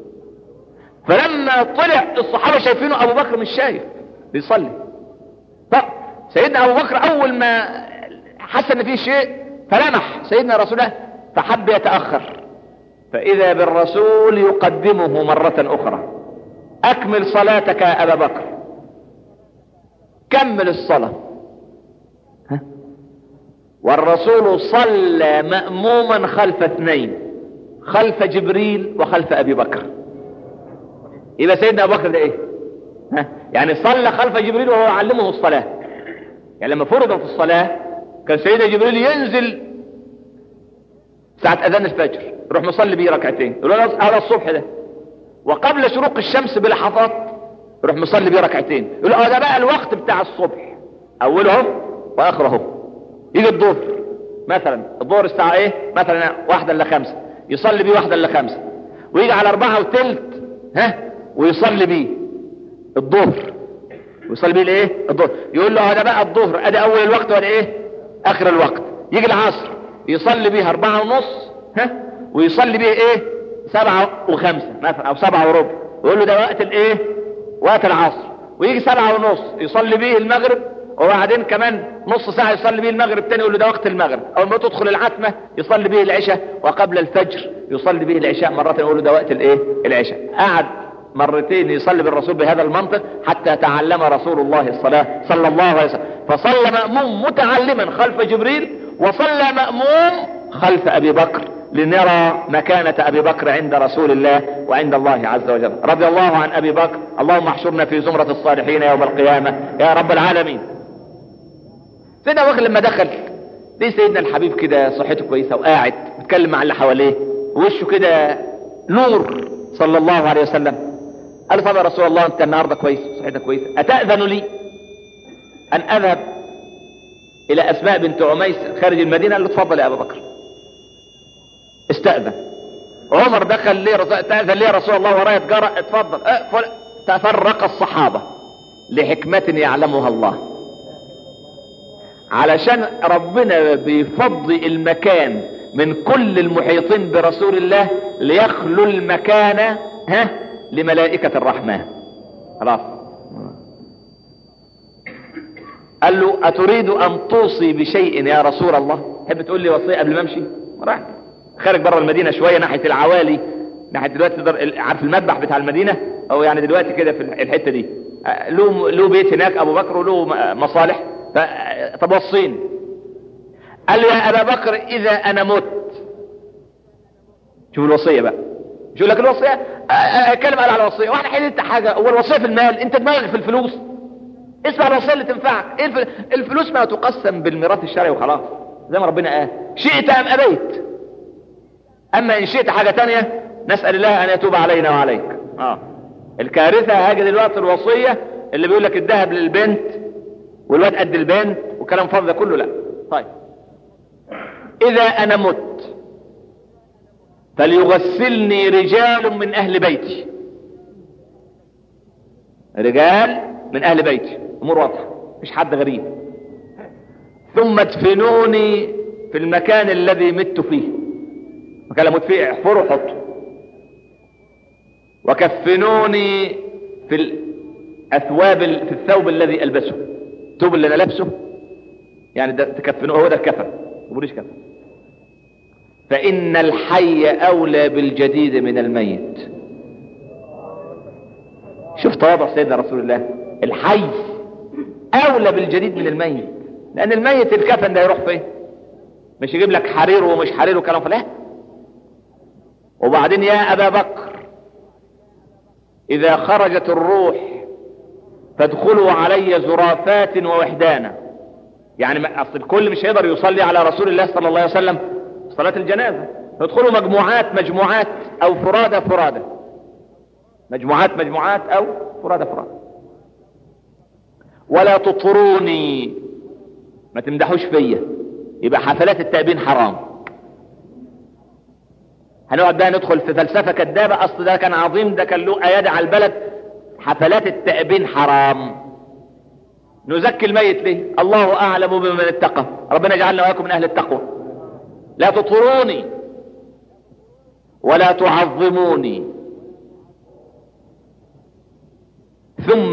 فلما طلع الصحابه شايفينه، ابو بكر مش شايف بيصلي. طب سيدنا ابو بكر اول ما حس ان فيه شيء فلمح سيدنا رسول الله، فحب يتاخر، فاذا بالرسول يقدمه مره اخرى: اكمل صلاتك يا ابا بكر. كمل الصلاه. والرسول صلى مأموما خلف 2، خلف جبريل وخلف ابي بكر. يبقى سيدنا ابو بكر ده ايه؟ يعني صلى خلف جبريل وهو يعلمه الصلاة. يعني لما فرضت الصلاة كان سيدنا جبريل ينزل ساعة اذان الفجر، يروح مصلي بيه ركعتين، يقول له هذا الصبح ده، وقبل شروق الشمس بلحظات يروح مصلي بيه ركعتين، يقول له ده بقى الوقت بتاع الصبح، اوله واخره. يجي الظهر مثلا، الظهر الساعة ايه مثلا 1:05، يصلي بيه 1:05، ويجي على 4:15 ويصلي بيه الظهر، ويصلي بيه الايه الظهر، يقول له هذا بقى الظهر ادي اول الوقت ولا ايه اخر الوقت. يجي العصر يصلي بيه 4:30 ويصلي بيه ايه 7:05 مثلا او 7:15، ويقول له ده وقت الايه وقت العصر. ويجي 7:30 يصلي بيه المغرب، وبعدين كمان نص ساعة يصلي بيه المغرب تاني، يقول له ده وقت المغرب. اول ما تدخل العتمة يصلي بيه العشاء، وقبل الفجر يصلي بيه العشاء مرة، يقول له ده وقت الايه العشاء. قعد مرتين يصلي بالرسول بهذا المنطق حتى تعلم رسول الله الصلاة صلى الله عليه وسلم. فصلى مأموم متعلما خلف جبريل، وصلى مأموم خلف ابي بكر، لنرى مكانة ابي بكر عند رسول الله وعند الله عز وجل. رضي الله عن ابي بكر، اللهم احشرنا في زمرة الصالحين يوم القيامة يا رب العالمين. سيدنا ابو بكر لما دخل ليه سيدنا الحبيب كده صحته كويسة وقاعد بيتكلم مع اللي حواليه ووشه كده نور صلى الله عليه وسلم. قال له طب يا رسول الله انت النهارده كويس صحتك كويسة، اتأذن لي ان اذهب الى اسماء بنت عميس خارج المدينة؟ قال له اتفضل يا ابا بكر. استأذن. عمر دخل ليه تأذن ليه يا رسول الله ورايا تجارة؟ اتفضل. تفرق الصحابة لحكمة يعلمها الله، علشان ربنا بيفضي المكان من كل المحيطين برسول الله ليخلو المكان لملائكة الرحمن. خلاص. قال له اتريد ان توصي بشيء يا رسول الله؟ تحب تقول لي وصية قبل ما امشي؟ راح خارج بره المدينة شوية ناحية العوالي، ناحية دلوقتي عارف المذبح بتاع المدينة، او يعني دلوقتي كده في الحتة دي له بيت هناك ابو بكر وله مصالح. طب وصيني. قال له يا ابا بكر اذا انا مت. شوف الوصية بقى، شوف لك الوصية. اتكلم على الوصية. واحد حيلت حاجة، هو الوصية في المال؟ انت دماغك في الفلوس. اسمع الوصية اللي تنفعك. الفلوس ما تقسم بالميراث الشرعي وخلاص زي ما ربنا قال، شئت ام ابيت. اما ان شئت حاجة تانية نسأل الله ان يتوب علينا وعليك. الكارثة هاجي دلوقتي الوصية اللي بيقول لك الذهب للبنت والواد قد البنت وكلام فاضي ده كله. لا. طيب اذا انا مت فليغسلني رجال من اهل بيتي. رجال من اهل بيتي، امور واضحة مش حد غريب. ثم ادفنوني في المكان الذي مت فيه. مكان اموت فيه احفروا حطوا. وكفنوني في الاثواب، في الثوب الذي البسه، الثوب اللي انا لابسه يعني ده تكفنوه، هو ده الكفن. ما تقوليش كفن. فان الحي اولى بالجديد من الميت. شوف تواضع سيدنا رسول الله. الحي اولى بالجديد من الميت، لان الميت الكفن ده يروح فين؟ مش يجيب لك حرير ومش حرير وكلام فلا. وبعدين يا ابا بكر اذا خرجت الروح فادخلوا علي زرافات ووحدانا. يعني اصل الكل مش هيقدر يصلي على رسول الله صلى الله عليه وسلم صلاة الجنازة، فادخلوا مجموعات او فرادى، مجموعات او فرادى. ولا تطروني، ما تمدحوش فيا، يبقى حفلات التأبين حرام. هنقعد بقى ندخل في فلسفة كدابة، اصل ده كان عظيم، ده كان له ايادي على البلد. حفلات التأبين حرام. نزكي الميت ليه؟ الله اعلم بمن اتقى. ربنا يجعلنا واياكم من اهل التقوى. لا تطروني ولا تعظموني. ثم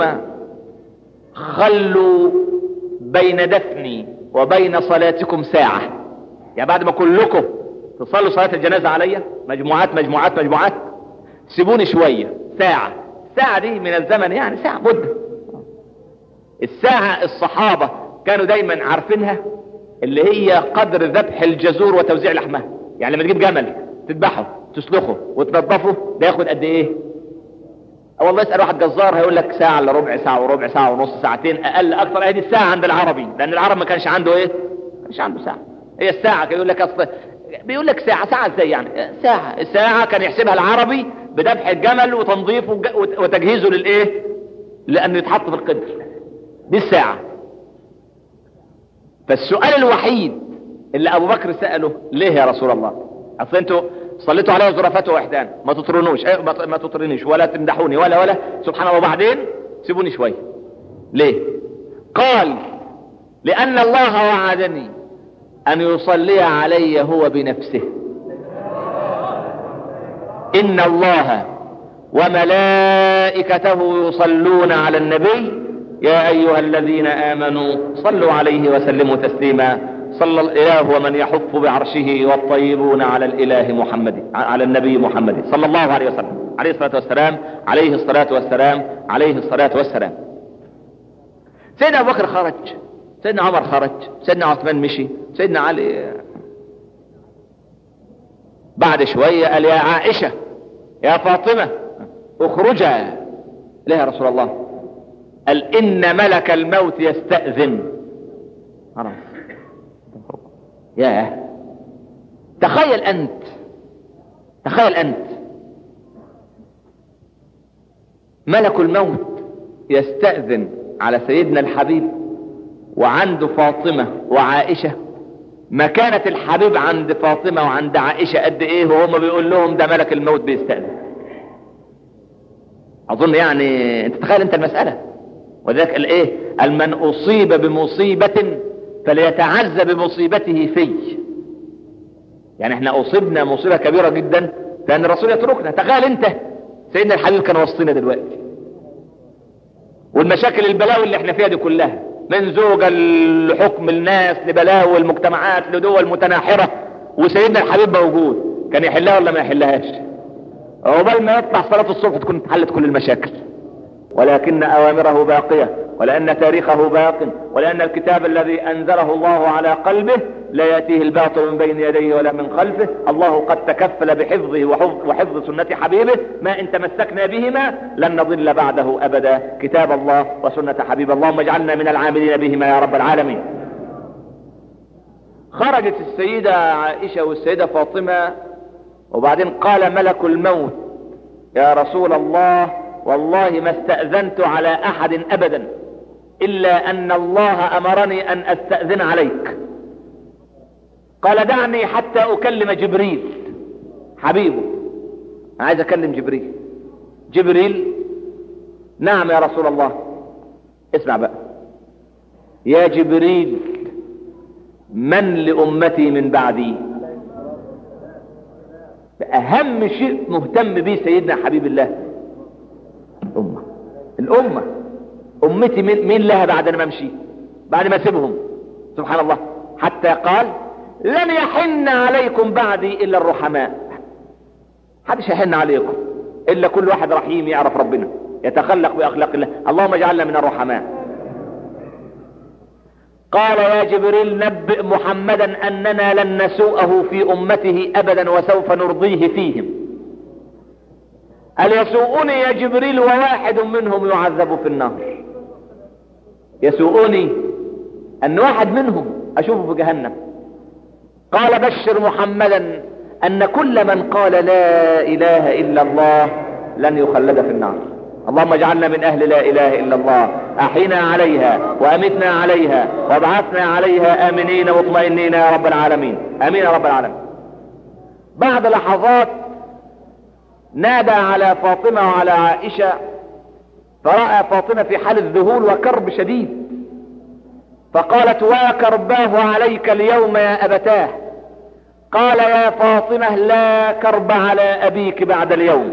خلوا بين دفني وبين صلاتكم ساعة. يعني بعد ما كلكم تصلوا صلاة الجنازة عليا مجموعات، سيبوني شوية، ساعة دي من الزمن، يعني ساعة مدة. الساعة الصحابة كانوا دايما عارفينها، اللي هي قدر ذبح الجزور وتوزيع لحمها. يعني لما تجيب جمل تذبحه تسلخه وتنظفه ده ياخد قد ايه؟ والله اسأل واحد جزار هيقول لك ساعة الا ربع، ساعة وربع، ساعة ونص، ساعتين، اقل اكثر. هي دي الساعة عند العربي، لان العرب ما كانش عنده ايه؟ ما كانش عنده ساعة. هي الساعة كان يقول لك اصل بيقول لك ساعة ازاي يعني؟ الساعة كان يحسبها العربي بذبح الجمل وتنظيفه وتجهيزه للايه؟ لانه يتحط في القدر. دي الساعة. فالسؤال الوحيد اللي ابو بكر سأله ليه يا رسول الله؟ اصل انتوا صليتوا عليها زرافات ووحدان، ما تطرنوش، ما تطرنيش ولا تمدحوني ولا سبحان الله، وبعدين سيبوني شوية. ليه؟ قال لان الله وعدني ان يصلي علي هو بنفسه. ان الله وملائكته يصلون على النبي يا ايها الذين امنوا صلوا عليه وسلموا تسليما. صلى الاله ومن يحف بعرشه والطيبون على الاله محمد، على النبي محمد صلى الله عليه وسلم، عليه الصلاة والسلام، عليه الصلاة والسلام، عليه الصلاة والسلام. سيدنا ابو بكر خرج، سيدنا عمر خرج، سيدنا عثمان مشي، سيدنا علي بعد شوية قال يا عائشة يا فاطمة اخرجا. ليه يا رسول الله؟ قال ان ملك الموت يستأذن. خلاص ياه، تخيل أنت ملك الموت يستأذن على سيدنا الحبيب وعنده فاطمة وعائشة. مكانة الحبيب عند فاطمة وعند عائشة قد ايه، وهم بيقول لهم ده ملك الموت بيستأذن. اظن يعني انت تخيل انت المسألة. وذلك الايه، من اصيب بمصيبة فليتعزى بمصيبته في. يعني احنا اصبنا مصيبة كبيرة جدا لان الرسول يتركنا. تخيل انت سيدنا الحبيب كان وسطنا دلوقتي، والمشاكل البلاوي اللي احنا فيها دي كلها، من زوجة لحكم الناس لبلاوي المجتمعات لدول متناحرة، وسيدنا الحبيب موجود، كان يحلها ولا ما يحلهاش؟ عقبال ما يطلع صلاة الصبح تكون اتحلت كل المشاكل. ولكن أوامره باقية، ولأن تاريخه باق، ولأن الكتاب الذي أنزله الله على قلبه لا يأتيه الباطل من بين يديه ولا من خلفه. الله قد تكفل بحفظه وحفظ سنة حبيبه، ما إن تمسكنا بهما لن نضل بعده أبدا، كتاب الله وسنة حبيب. اللهم اجعلنا من العاملين بهما يا رب العالمين. خرجت السيدة عائشة والسيدة فاطمة، وبعدين قال ملك الموت: يا رسول الله، والله ما استأذنت على أحد أبدا إلا أن الله أمرني أن أستأذن عليك. قال: دعني حتى أكلم جبريل حبيبه، عايز أكلم جبريل. جبريل: نعم يا رسول الله. اسمع بقى: يا جبريل، من لأمتي من بعدي؟ أهم شيء مهتم به سيدنا حبيب الله الأمة. أمتي مين لها بعد ما امشي، بعد ما اسيبهم؟ سبحان الله. حتى قال: لن يحن عليكم بعدي إلا الرحماء. حدش يحن عليكم إلا كل واحد رحيم يعرف ربنا، يتخلق بأخلاق الله. اللهم اجعلنا من الرحماء. قال: يا جبريل، نبئ محمدا أننا لن نسوءه في أمته أبدا وسوف نرضيه فيهم. هل يسوءني يا جبريل وواحد منهم يعذب في النار؟ يسوءني أن واحد منهم أشوفه في جهنم. قال: بشر محمدا أن كل من قال لا إله إلا الله لن يخلد في النار. اللهم اجعلنا من أهل لا إله إلا الله، أحينا عليها وأمتنا عليها وابعثنا عليها آمنين مطمئنين يا رب العالمين. آمين يا رب العالمين. بعد لحظات نادى على فاطمة وعلى عائشة، فرأى فاطمة في حال الذهول وكرب شديد، فقالت: وكرباه عليك اليوم يا أبتاه. قال: يا فاطمة، لا كرب على أبيك بعد اليوم.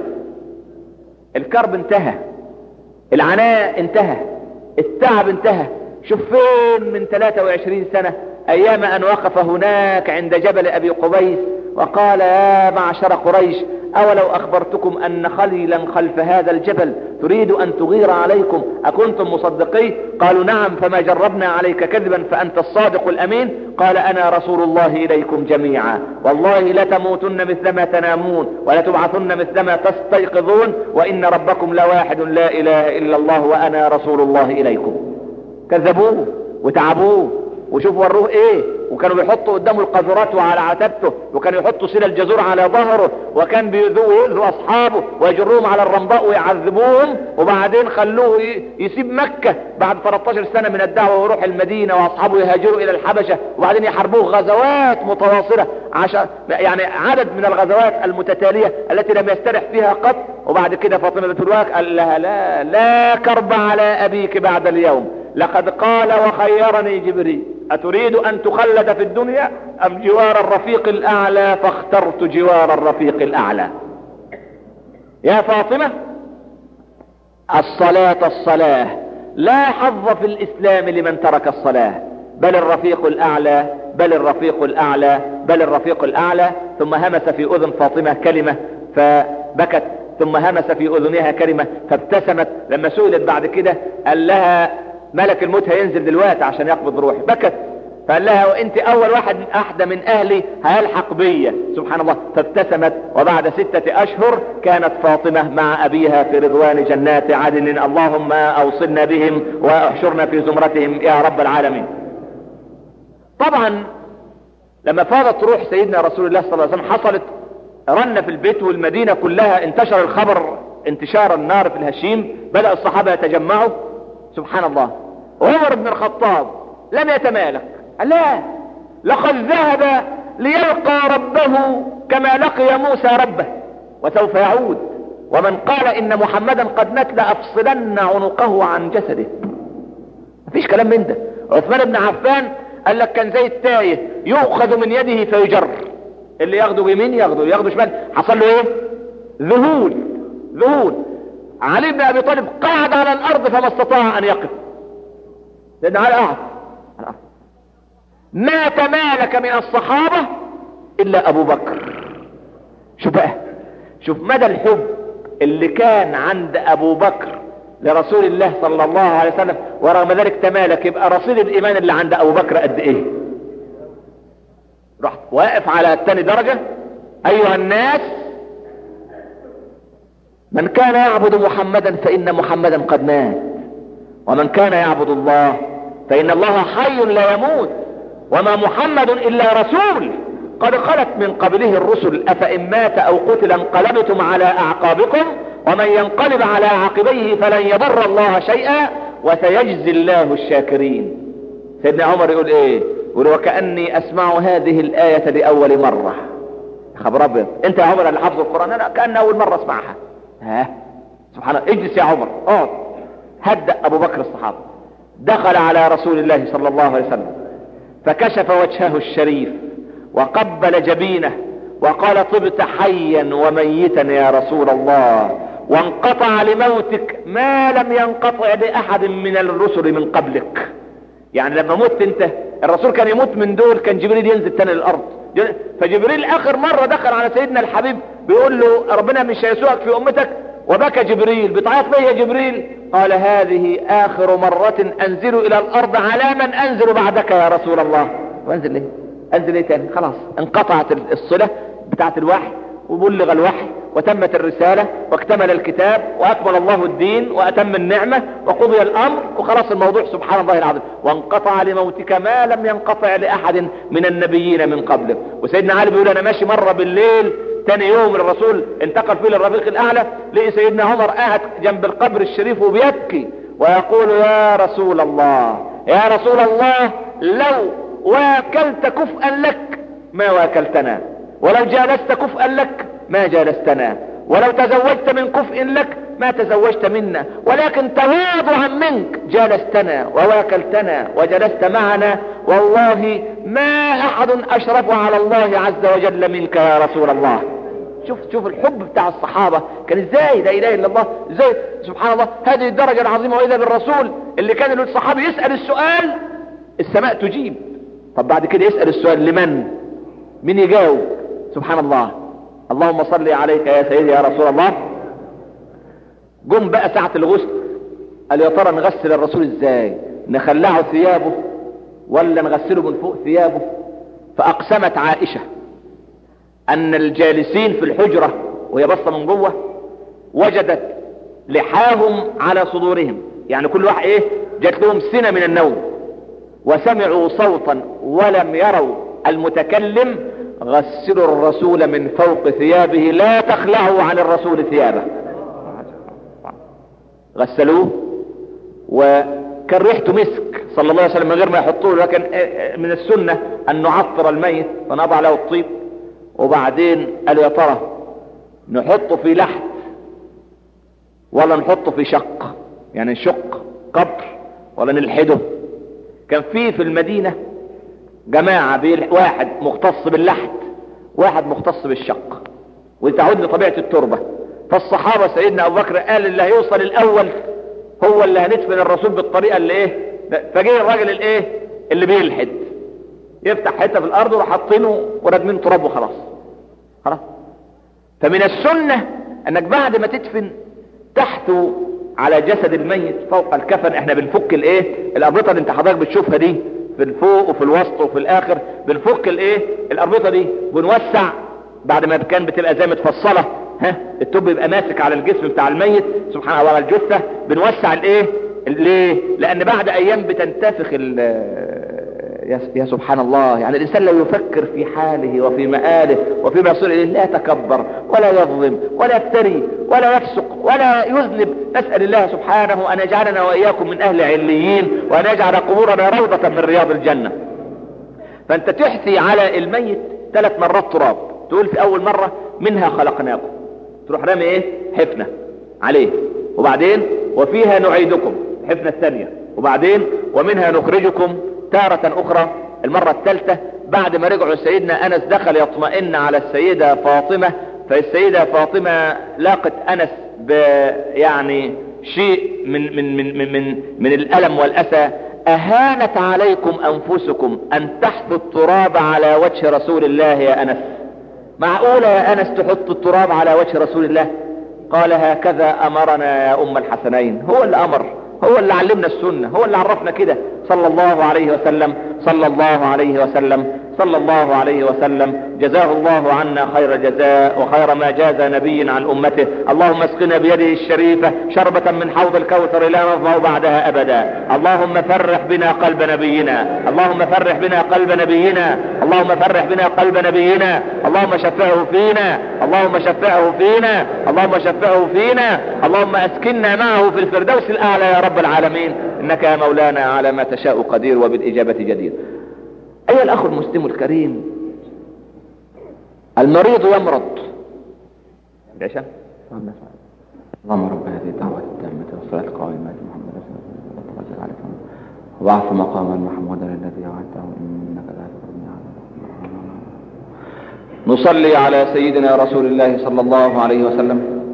الكرب انتهى، العناء انتهى، التعب انتهى. شوف فين من 23 سنة، أيام أن وقف هناك عند جبل أبي قبيس وقال: يا معشر قريش، أولو أخبرتكم أن خليلا خلف هذا الجبل تريد أن تغير عليكم أكنتم مصدقين؟ قالوا: نعم، فما جربنا عليك كذبا فأنت الصادق الأمين. قال: أنا رسول الله إليكم جميعا، والله لتموتن مثلما تنامون ولتبعثن مثلما تستيقظون، وإن ربكم لواحد لا إله إلا الله وأنا رسول الله إليكم. كذبوه وتعبوه، وشوفوا وروه ايه، وكانوا بيحطوا قدامه القاذورات وعلى عتبته، وكانوا يحطوا سيل الجزور على ظهره، وكان بيؤذوا اصحابه ويجروهم على الرمضاء ويعذبوهم، وبعدين خلوه يسيب مكة بعد 13 سنة من الدعوة ويروح المدينة، واصحابه يهاجروا الى الحبشة، وبعدين يحاربوه غزوات متواصلة، يعني عدد من الغزوات المتتالية التي لم يسترح فيها قط. وبعد كده فاطمة بنت الواك قال لها: لا كرب على ابيك بعد اليوم، لقد قال وخيرني جبريل، أتريد أن تخلد في الدنيا أم جوار الرفيق الأعلى؟ فاخترت جوار الرفيق الأعلى. يا فاطمة، الصلاة لا حظ في الإسلام لمن ترك الصلاة، بل الرفيق الأعلى، بل الرفيق الأعلى، بل الرفيق الأعلى. ثم همس في أذن فاطمة كلمة فبكت، ثم همس في أذنها كلمة فابتسمت. لما سئلت بعد كده قال لها: ملك الموت هينزل دلوقتي عشان يقبض روحي. بكت، فقال لها: وانت اول واحدة من اهلي هيلحق بيا. سبحان الله. فابتسمت، وبعد 6 اشهر كانت فاطمة مع ابيها في رضوان جنات عدن. اللهم اوصلنا بهم واحشرنا في زمرتهم يا رب العالمين. طبعا لما فاضت روح سيدنا رسول الله صلى الله عليه وسلم حصلت رنة في البيت والمدينة كلها، انتشر الخبر انتشار النار في الهشيم، بدأ الصحابة يتجمعوا. سبحان الله، عمر بن الخطاب لم يتمالك، لا، لقد ذهب ليلقى ربه كما لقي موسى ربه وسوف يعود، ومن قال ان محمدا قد مات لأفصلن عنقه عن جسده. مفيش كلام من ده. عثمان بن عفان قال لك كان زي التايه يؤخذ من يده فيجر، اللي ياخده بيمين ياخده شمال. حصل له ايه؟ ذهول. علي بن ابي طالب قعد على الارض فما استطاع ان يقف، لان على الارض ما تمالك من الصحابة الا ابو بكر. شوف بقى، شوف مدى الحب اللي كان عند ابو بكر لرسول الله صلى الله عليه وسلم، ورغم ذلك تمالك. يبقى رصيد الايمان اللي عند ابو بكر قد ايه؟ رحت واقف على الثاني درجة. ايها الناس، من كان يعبد محمدا فان محمدا قد مات، ومن كان يعبد الله فان الله حي لا يموت، وما محمد الا رسول قد خلت من قبله الرسل، افان مات او قتل انقلبتم على اعقابكم، ومن ينقلب على عقبيه فلن يضر الله شيئا وسيجزي الله الشاكرين. سيدنا عمر يقول ايه؟ يقول وكأني اسمع هذه الآية لأول مرة. خبر ابيض، انت يا عمر اللي حافظ القرآن، انا كأن اول مرة اسمعها. سبحان الله. اجلس يا عمر، اقعد. هدأ ابو بكر الصحابة، دخل على رسول الله صلى الله عليه وسلم فكشف وجهه الشريف وقبل جبينه وقال طبت حيا وميتا يا رسول الله، وانقطع لموتك ما لم ينقطع لأحد من الرسل من قبلك. يعني لما مت انت، الرسول كان يموت من دول كان جبريل ينزل تاني للأرض. فجبريل اخر مرة دخل على سيدنا الحبيب بيقول له ربنا مش هيسوءك في امتك، وبكى جبريل. بتعيط ليه يا جبريل؟ قال هذه اخر مرة انزل الى الارض على من انزل بعدك يا رسول الله. وانزل ليه؟ انزل ايه تاني؟ خلاص انقطعت الصلة بتاعت الوحي، وبلغ الوحي وتمت الرسالة واكتمل الكتاب واكمل الله الدين واتم النعمة وقضي الامر وخلاص الموضوع. سبحان الله العظيم. وانقطع لموتك ما لم ينقطع لاحد من النبيين من قبلك. وسيدنا علي بيقول انا ماشي مرة بالليل تاني يوم الرسول انتقل فيه للرفيق الاعلى، لقي سيدنا عمر قاعد جنب القبر الشريف وبيبكي ويقول يا رسول الله، يا رسول الله، لو واكلت كفءا لك ما واكلتنا، ولو جالست كفءا لك ما جالستنا، ولو تزوجت من كفء لك ما تزوجت منا، ولكن تواضعا منك جالستنا وواكلتنا وجلست معنا، والله ما احد اشرف على الله عز وجل منك يا رسول الله. شوف الحب بتاع الصحابة كان ازاي، لا اله الا الله، ازاي سبحان الله هذه الدرجة العظيمة. واذا بالرسول اللي كان الصحابي يسأل السؤال السماء تجيب. طب بعد كده يسأل السؤال لمن؟ مين يجاوب؟ سبحان الله. اللهم صل عليك يا سيدي يا رسول الله. جم بقى ساعة الغسل، قال يا ترى نغسل الرسول ازاي؟ نخلعه ثيابه ولا نغسله من فوق ثيابه؟ فاقسمت عائشة ان الجالسين في الحجرة وهي بصة من جوه وجدت لحاهم على صدورهم، يعني كل واحد ايه جات لهم سنة من النوم، وسمعوا صوتا ولم يروا المتكلم غسلوا الرسول من فوق ثيابه لا تخلعوا عن الرسول ثيابه. غسلوه وكان ريحته مسك صلى الله عليه وسلم من غير ما يحطوه، لكن من السنة ان نعطر الميت فنضع له الطيب. وبعدين قالوا يا ترى نحطه في لحد ولا نحطه في شق، يعني نشق قبر ولا نلحده. كان في المدينة جماعة، واحد مختص باللحد واحد مختص بالشق، وتعود لطبيعة التربة. فالصحابة سيدنا ابو بكر قال اللي هيوصل الاول هو اللي هندفن الرسول بالطريقة اللي ايه. فجاء الراجل الايه اللي بيلحد يفتح حتة في الارض وراح حاطينه وردمين تراب وخلاص. خلاص. فمن السنة انك بعد ما تدفن تحته على جسد الميت فوق الكفن احنا بنفك الايه الاربطة اللي انت حضرتك بتشوفها دي في الفوق وفي الوسط وفي الاخر، بنفك الايه الاربطة دي ونوسع بعد ما كان بتبقى زي متفصلة التوب يبقى ماسك على الجسم بتاع الميت سبحان الله على الجثة، بنوسع الايه ليه؟ لان بعد ايام بتنتفخ يا سبحان الله، يعني الإنسان لو يفكر في حاله وفي مآله وفيما يصير إليه لا يتكبر ولا يظلم ولا يفتري ولا يفسق ولا يذنب. نسأل الله سبحانه أن يجعلنا وإياكم من أهل عليين، وأن يجعل قبورنا روضة من رياض الجنة. فأنت تحثي على الميت 3 مرات تراب، تقول في أول مرة منها خلقناكم، تروح رامي إيه؟ حفنة عليه، وبعدين وفيها نعيدكم، الحفنة الثانية، وبعدين ومنها نخرجكم تارة أخرى. المرة الثالثة بعد ما رجعوا سيدنا أنس دخل يطمئن على السيدة فاطمة، فالسيدة فاطمة لاقت أنس يعني شيء من الألم والأسى. أهانت عليكم أنفسكم أن تحثوا التراب على وجه رسول الله يا أنس؟ معقولة يا أنس تحط التراب على وجه رسول الله؟ قال هكذا أمرنا يا أم الحسنين. هو اللي أمر، هو اللي علمنا السنة، هو اللي عرفنا كده، صلى الله عليه وسلم، صلى الله عليه وسلم، صلى الله عليه وسلم. جزاه الله عنا خير جزاء وخير ما جاز نبي عن أمته. اللهم اسقنا بيده الشريفة شربة من حوض الكوثر لا نظمأ بعدها أبدا. اللهم فرح بنا قلب نبينا، اللهم فرح بنا قلب نبينا، اللهم فرح بنا قلب نبينا. اللهم شفعه فينا، اللهم شفعه فينا، اللهم شفعه فينا. اللهم اسكننا معه في الفردوس الأعلى يا رب العالمين، إنك يا مولانا على ما تشاء قدير وبالإجابة جدير. أيها الأخ المسلم الكريم، المريض يمرض. اللهم رب هذه الدعوة التامة والصلاة القائمة محمد رسول الله وبعث مقاما محمودا الذي وعدته إنك لا تخلف الميعاد. نصلي على سيدنا رسول الله صلى الله عليه وسلم.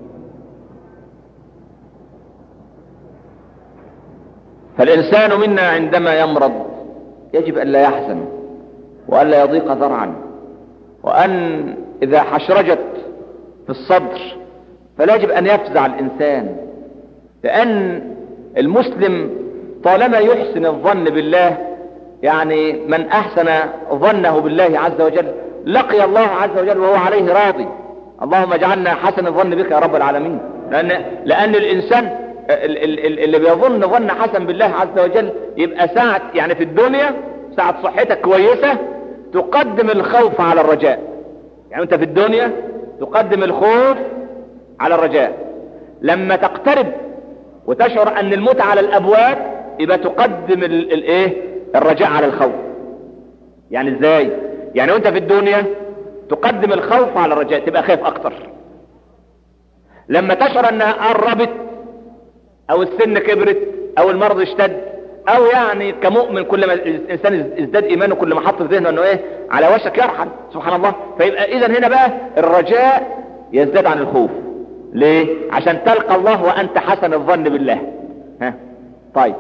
فالإنسان منا عندما يمرض يجب أن لا يحزن وأن لا يضيق ذرعا، وأن إذا حشرجت في الصدر فلا يجب أن يفزع الإنسان، لأن المسلم طالما يحسن الظن بالله، يعني من أحسن ظنه بالله عز وجل لقي الله عز وجل وهو عليه راضي. اللهم اجعلنا حسن الظن بك يا رب العالمين. لأن الإنسان اللي بيظن ظن حسن بالله عز وجل يبقى ساعة، يعني في الدنيا ساعة صحتك كويسة تقدم الخوف على الرجاء. يعني انت في الدنيا تقدم الخوف على الرجاء، لما تقترب وتشعر ان الموت على الابواب يبقى تقدم الرجاء على الخوف. يعني ازاي؟ يعني وانت في الدنيا تقدم الخوف على الرجاء، تبقى خايف اكتر. لما تشعر انها قربت او السن كبرت او المرض اشتد، او يعني كمؤمن كل ما الانسان ازداد ايمانه كل ما حط في ذهنه انه على وشك يرحل، سبحان الله. فيبقى اذا هنا بقى الرجاء يزداد عن الخوف. ليه؟ عشان تلقى الله وانت حسن الظن بالله. طيب،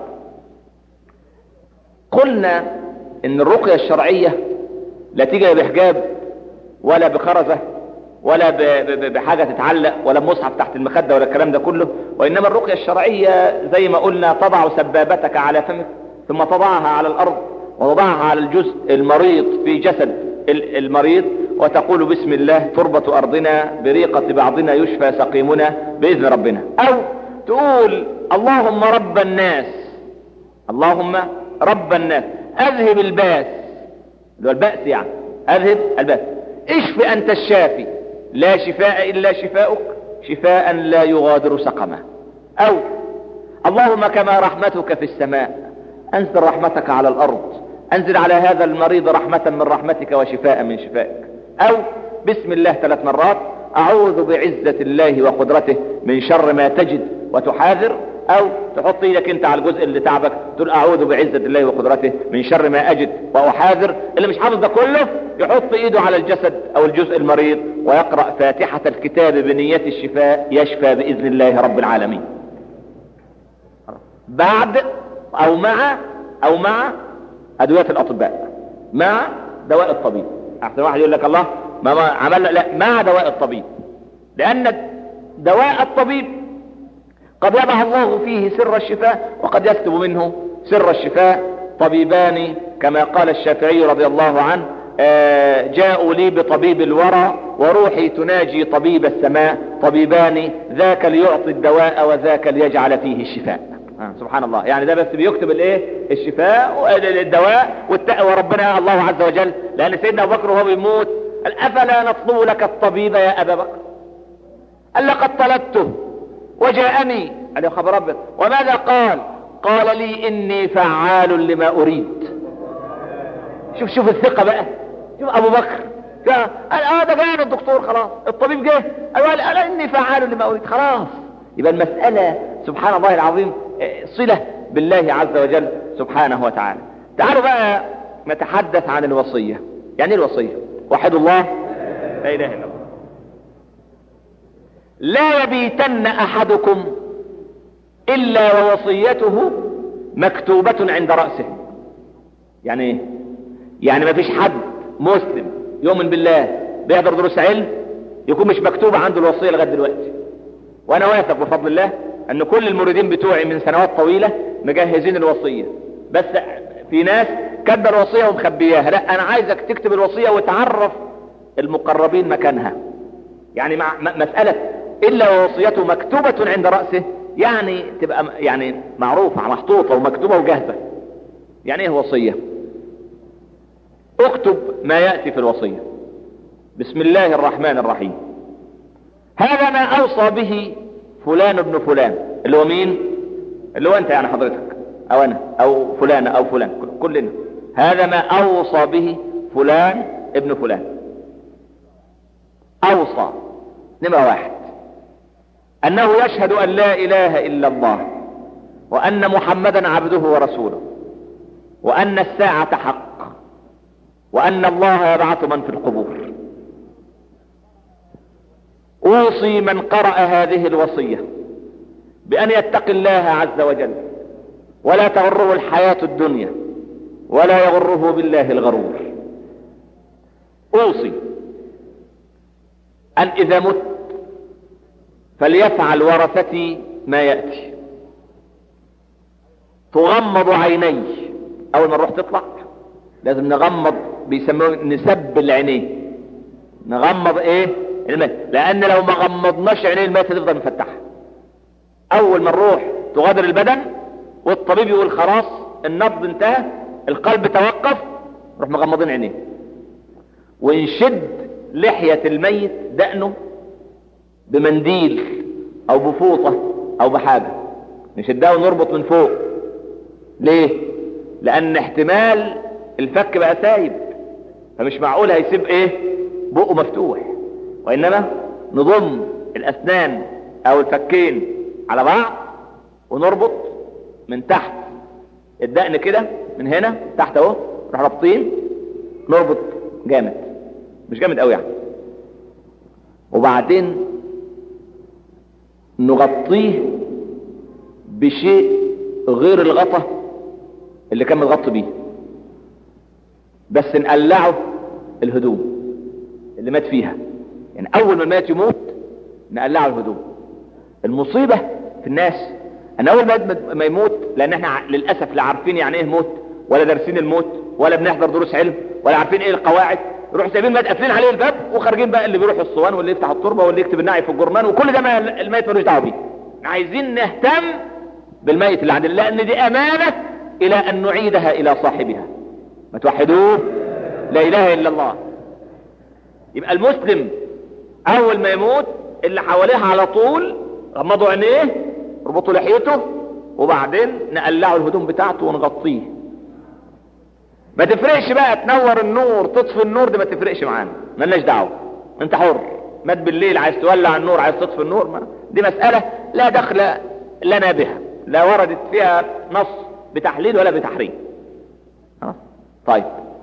قلنا ان الرقية الشرعية لا تيجي بحجاب ولا بخرزة ولا بحاجة تتعلق ولا بمصحف تحت المخدة ولا الكلام ده كله، وإنما الرقية الشرعية زي ما قلنا تضع سبابتك على فمك، ثم تضعها على الأرض وتضعها على الجزء المريض في جسد المريض، وتقول بسم الله تربة أرضنا بريقة بعضنا يشفى سقيمنا بإذن ربنا. أو تقول اللهم رب الناس، اللهم رب الناس أذهب الباس، اللي هو البأس، يعني أذهب البأس، اشف أنت الشافي لا شفاء إلا شفاؤك شفاء لا يغادر سقما. أو اللهم كما رحمتك في السماء أنزل رحمتك على الأرض، أنزل على هذا المريض رحمة من رحمتك وشفاء من شفائك. أو بسم الله 3 مرات، أعوذ بعزة الله وقدرته من شر ما تجد وتحاذر. أو تحط ايدك انت على الجزء اللي تعبك تقول أعوذ بعزة الله وقدرته من شر ما أجد وأحاذر. اللي مش حافظ ده كله يحط ايده على الجسد أو الجزء المريض ويقرأ فاتحة الكتاب بنية الشفاء، يشفى بإذن الله رب العالمين. بعد أو مع أدوية الأطباء، مع دواء الطبيب. أحسن واحد يقول لك الله ما عمل، لا، مع دواء الطبيب، لأن دواء الطبيب قد يضع الله فيه سر الشفاء وقد يكتب منه سر الشفاء. طبيبان كما قال الشافعي رضي الله عنه جاءوا لي بطبيب الورى وروحي تناجي طبيب السماء، طبيبان ذاك ليعطي الدواء وذاك ليجعل فيه الشفاء. سبحان الله. يعني ده بس بيكتب الايه؟ الشفاء والدواء وربنا الله عز وجل. لان سيدنا ابو بكر وهو بيموت قال افلا نطلب لك الطبيب يا ابا بكر؟ قال لقد طلبته وجاءني. قال يا خبر ربك. وماذا قال؟ قال لي اني فعال لما اريد. شوف الثقة بقى. شوف ابو بكر قال ده جاء الدكتور خلاص، الطبيب جه قال اني فعال لما اريد خلاص. يبقى المسألة سبحان الله العظيم صلة بالله عز وجل سبحانه وتعالى. تعالوا بقى نتحدث عن الوصية. يعني الوصية وحد الله لا اله الا الله. لا يبيتن احدكم الا ووصيته مكتوبة عند رأسه. يعني ايه؟ يعني ما فيش حد مسلم يؤمن بالله بيحضر دروس علم يكون مش مكتوبة عنده الوصية لغاية دلوقتي. وانا واثق بفضل الله ان كل المريدين بتوعي من سنوات طويلة مجهزين الوصية، بس في ناس كاتبه الوصية ومخبياها. لا، انا عايزك تكتب الوصية وتعرف المقربين مكانها. يعني مع مسألة الا ووصيته مكتوبة عند رأسه، يعني تبقى يعني معروفة محطوطة ومكتوبة وجاهزة. يعني ايه وصية؟ اكتب ما يأتي في الوصية. بسم الله الرحمن الرحيم. هذا ما اوصى به فلان ابن فلان. اللي هو مين؟ اللي هو انت يعني حضرتك او انا او فلان او فلان كلنا. هذا ما اوصى به فلان ابن فلان. اوصى نمرة 1 انه يشهد ان لا اله الا الله وان محمدا عبده ورسوله وان الساعة حق وان الله يبعث من في القبور. اوصي من قرأ هذه الوصية بان يتقي الله عز وجل ولا تغره الحياة الدنيا ولا يغره بالله الغرور. اوصي ان اذا مت فليفعل ورثتي ما يأتي. تغمض عيني. اول ما الروح تطلع لازم نغمض، بيسموه نسب العينين. نغمض ايه؟ الميت. لان لو ما غمضناش عينين الميت هتفضل مفتحة. اول ما الروح تغادر البدن والطبيب يقول خلاص النبض انتهى القلب توقف، نروح مغمضين عينيه ونشد لحية الميت دقنه بمنديل او بفوطة او بحاجة، نشدها ونربط من فوق. ليه؟ لان احتمال الفك بقى سايب، فمش معقول هيسيب ايه بقه مفتوح، وانما نضم الاسنان او الفكين على بعض ونربط من تحت الدقن كده، من هنا تحت اهو نروح رابطين، نربط جامد مش جامد قوي يعني، وبعدين نغطيه بشيء غير الغطا اللي كان متغطي بيه، بس نقلعه الهدوم اللي مات فيها. يعني اول ما الميت يموت نقلعه الهدوم. المصيبة في الناس ان اول ما يموت، لان احنا للأسف لا عارفين يعني ايه موت ولا دارسين الموت ولا بنحضر دروس علم ولا عارفين ايه القواعد، نروح سايبين الميت قافلين عليه الباب وخارجين بقى اللي بيروح الصوان واللي يفتح التربة واللي يكتب النعي في الجرنان وكل ده ما الميت ملوش دعوه بيه. عايزين نهتم بالميت اللي عندنا، لان دي امانة الى ان نعيدها الى صاحبها. ما توحدوه لا اله الا الله. يبقى المسلم اول ما يموت اللي حواليه على طول غمضوا عينيه، ربطوا لحيته، وبعدين نقلعوا الهدوم بتاعته ونغطيه. ما تفرقش بقى تنور النور تطفي النور، دي ما تفرقش معانا، مالناش دعوه، انت حر. مات بالليل عايز تولع النور عايز تطفي النور، دي مسألة لا دخل لنا بها، لا وردت فيها نص بتحليل ولا بتحريم. طيب،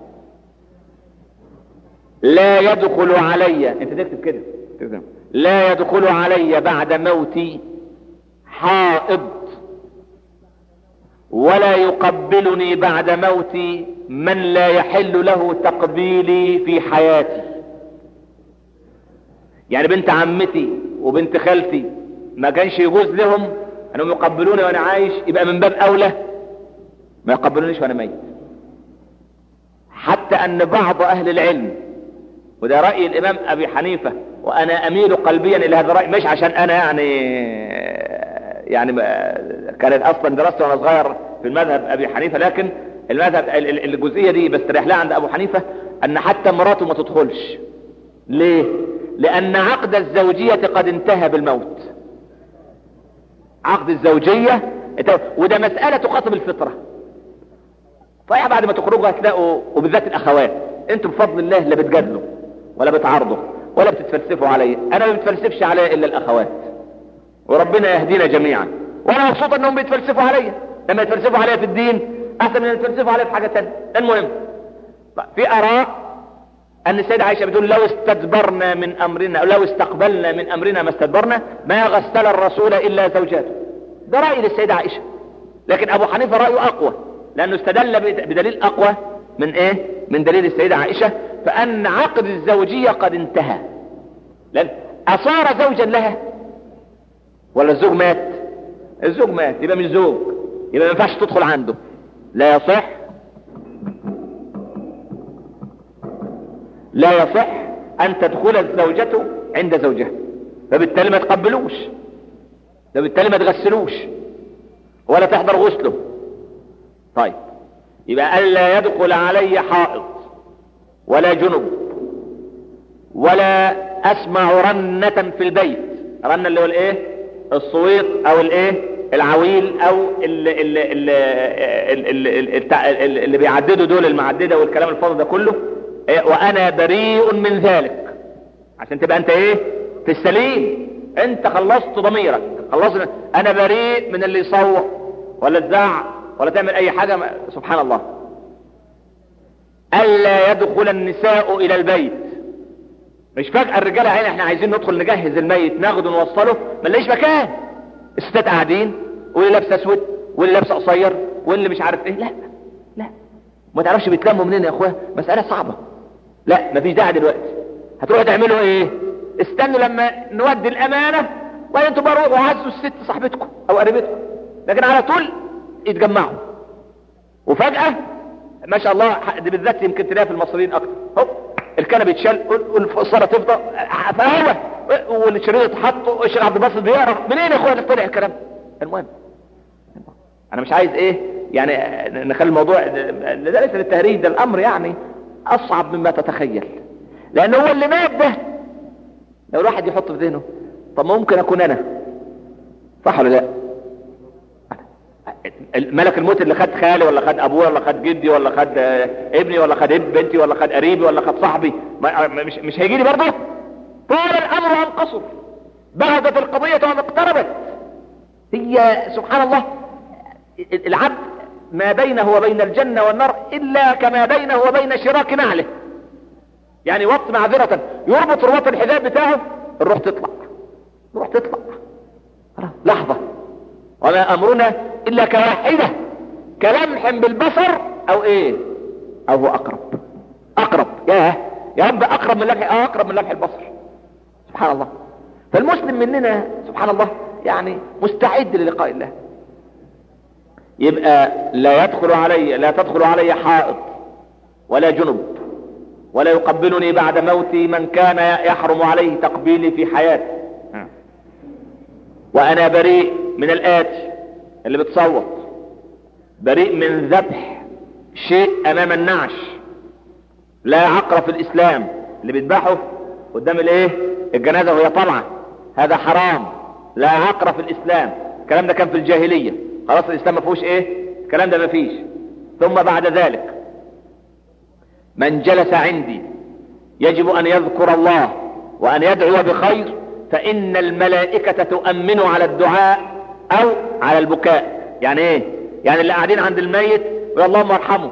لا يدخل علي، انت تكتب كده، لا يدخل علي بعد موتي حائض ولا يقبلني بعد موتي من لا يحل له تقبيلي في حياتي. يعني بنت عمتي وبنت خالتي ما كانش يجوز لهم انهم يقبلوني وانا عايش، يبقى من باب اولى ما يقبلونيش وانا ميت. حتى ان بعض اهل العلم، وده رأي الامام ابي حنيفة وانا اميل قلبيا الى هذا الرأي، مش عشان انا يعني يعني كانت اصلا دراستي وانا صغير في المذهب ابي حنيفة، لكن المذهب الجزئية دي بستريح لها عند ابو حنيفة، ان حتى مراته ما تدخلش. ليه؟ لان عقد الزوجية قد انتهى بالموت. عقد الزوجية وده مسألة تخاطب الفطرة. صحيح بعد ما تخرجوا هتلاقوا، وبالذات الاخوات، انتم بفضل الله لا بتجادلوا ولا بتعارضوا ولا بتتفلسفوا علي. انا ما بتفلسفش علي الا الاخوات، وربنا يهدينا جميعا. وانا مبسوط انهم بيتفلسفوا عليا. لما يتفلسفوا عليا في الدين احسن من يتفلسفوا عليا في حاجة تانية. المهم، في اراء ان السيدة عائشة بتقول لو استدبرنا من امرنا، او لو استقبلنا من امرنا ما استدبرنا ما غسل الرسول الا زوجاته. ده رأي للسيدة عائشة، لكن ابو حنيفة رأيه اقوى، لانه استدل بدليل اقوى من ايه؟ من دليل السيدة عائشة، فان عقد الزوجية قد انتهى. لان اصار زوجا لها ولا الزوج مات؟ الزوج مات، يبقى مش زوج، يبقى ما ينفعش تدخل عنده، لا يصح ان تدخل الزوجة عند زوجها، فبالتالي ما تقبلوش، فبالتالي ما تغسلوش ولا تحضر غسله. طيب، يبقى ألا يدخل علي حائض ولا جنب ولا أسمع رنة في البيت. رنة اللي هو الايه؟ الصويت او الايه؟ العويل، او اللي بيعددوا دول المعددة والكلام الفاضي ده كله. وانا بريء من ذلك، عشان تبقى انت ايه؟ في السليم، انت خلصت ضميرك، خلصت. انا بريء من اللي يصوت ولا تزعق ولا تعمل اي حاجة. سبحان الله. الا يدخل النساء الى البيت. مش فجأة الرجالة هنا احنا عايزين ندخل نجهز الميت ناخده نوصله، ما نلاقيش مكان. الستات قاعدين، واللي لابسه اسود واللي لابسه قصير واللي مش عارف ايه. لا لا، ما تعرفش بيتلموا منين يا اخويا، مسألة صعبة. لا، مفيش داعي دلوقتي. هتروحوا تعملوا ايه؟ استنوا لما نودي الامانة، وبعدين تبقى روحوا عزوا الست صاحبتكم او قريبتكم. لكن على طول يتجمعوا، وفجأة ما شاء الله، دي بالذات يمكن تلاقيها في المصريين اكتر. هوب، الكنبه يتشال والصلاه تفضى فهوه، والشريط يتحط، والشيخ عبد الباسط بيعرف منين يا اخويا اللي طلع الكلام. المهم، انا مش عايز ايه يعني نخلي الموضوع ده ليس للتهريج، ده الامر يعني اصعب مما تتخيل. لان هو اللي مات ده لو الواحد يحط في ذهنه، طب ممكن اكون انا، صح ولا لا؟ ملك الموت اللي خد خالي ولا خد ابوه ولا خد جدي ولا خد ابني ولا خد بنتي ولا خد قريبي ولا خد صاحبي، مش هيجي لي برضه؟ طول الامر ام قصر، بعدت القضية وما اقتربت. هي سبحان الله، العبد ما بينه وبين الجنة والنار الا كما بينه وبين شراك نعله. يعني وقت معذرة يربط رباط الحذاء بتاعه، الروح تطلع، الروح تطلع لحظة. وما امرنا الا كواحدة كلمح بالبصر، او ايه؟ او هو اقرب يا رب، اقرب من لمح، اقرب من لمح البصر. سبحان الله. فالمسلم مننا سبحان الله يعني مستعد للقاء الله. يبقى لا تدخل علي حائض ولا جنب ولا يقبلني بعد موتي من كان يحرم عليه تقبيلي في حياتي. وانا بريء من الآتي اللي بتصوت، بريء من ذبح شيء امام النعش. لا عقر في الاسلام، اللي بيذبحه قدام الايه؟ الجنازة وهي طالعة، هذا حرام. لا عقر في الاسلام. الكلام ده كان في الجاهلية، خلاص الاسلام ما فيهوش ايه؟ الكلام ده ما فيش. ثم بعد ذلك من جلس عندي يجب ان يذكر الله وان يدعو بخير، فان الملائكة تؤمن على الدعاء او على البكاء. يعني ايه؟ يعني اللي قاعدين عند الميت اللهم ارحمه،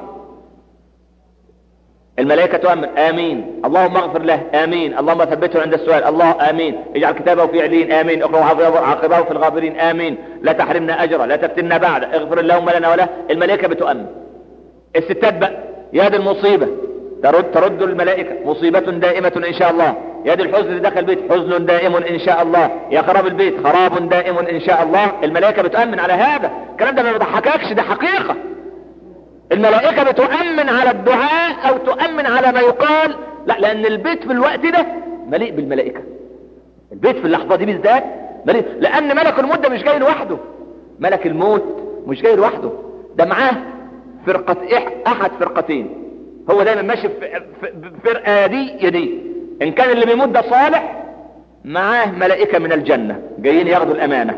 الملائكة تؤمن امين، اللهم اغفر له امين، اللهم ثبته عند السؤال الله امين، اجعل كتابه في علين امين، اقرأ عاقبه في الغابرين امين، لا تحرمنا اجره، لا تفتنا بعد، اغفر اللهم لنا وله. الملائكة بتؤمن. الستات بقى، يا دي المصيبة ترد الملائكة مصيبة دائمة ان شاء الله، يا دي الحزن اللي دخل البيت حزن دائم ان شاء الله، يا خراب البيت خراب دائم ان شاء الله. الملائكة بتؤمن على هذا. الكلام ده ما بيضحككش، ده حقيقة. الملائكة بتؤمن على الدعاء او تؤمن على ما يقال. لا، لان البيت في الوقت ده مليء بالملائكة. البيت في اللحظة دي بالذات لان ملك الموت ده مش جاي لوحده. ملك الموت مش جاي لوحده، ده معاه فرقة، احد فرقتين. هو دايما ماشي في فرقة دي. ان كان اللي بيموت ده صالح معاه ملائكة من الجنة جايين ياخدوا الامانة.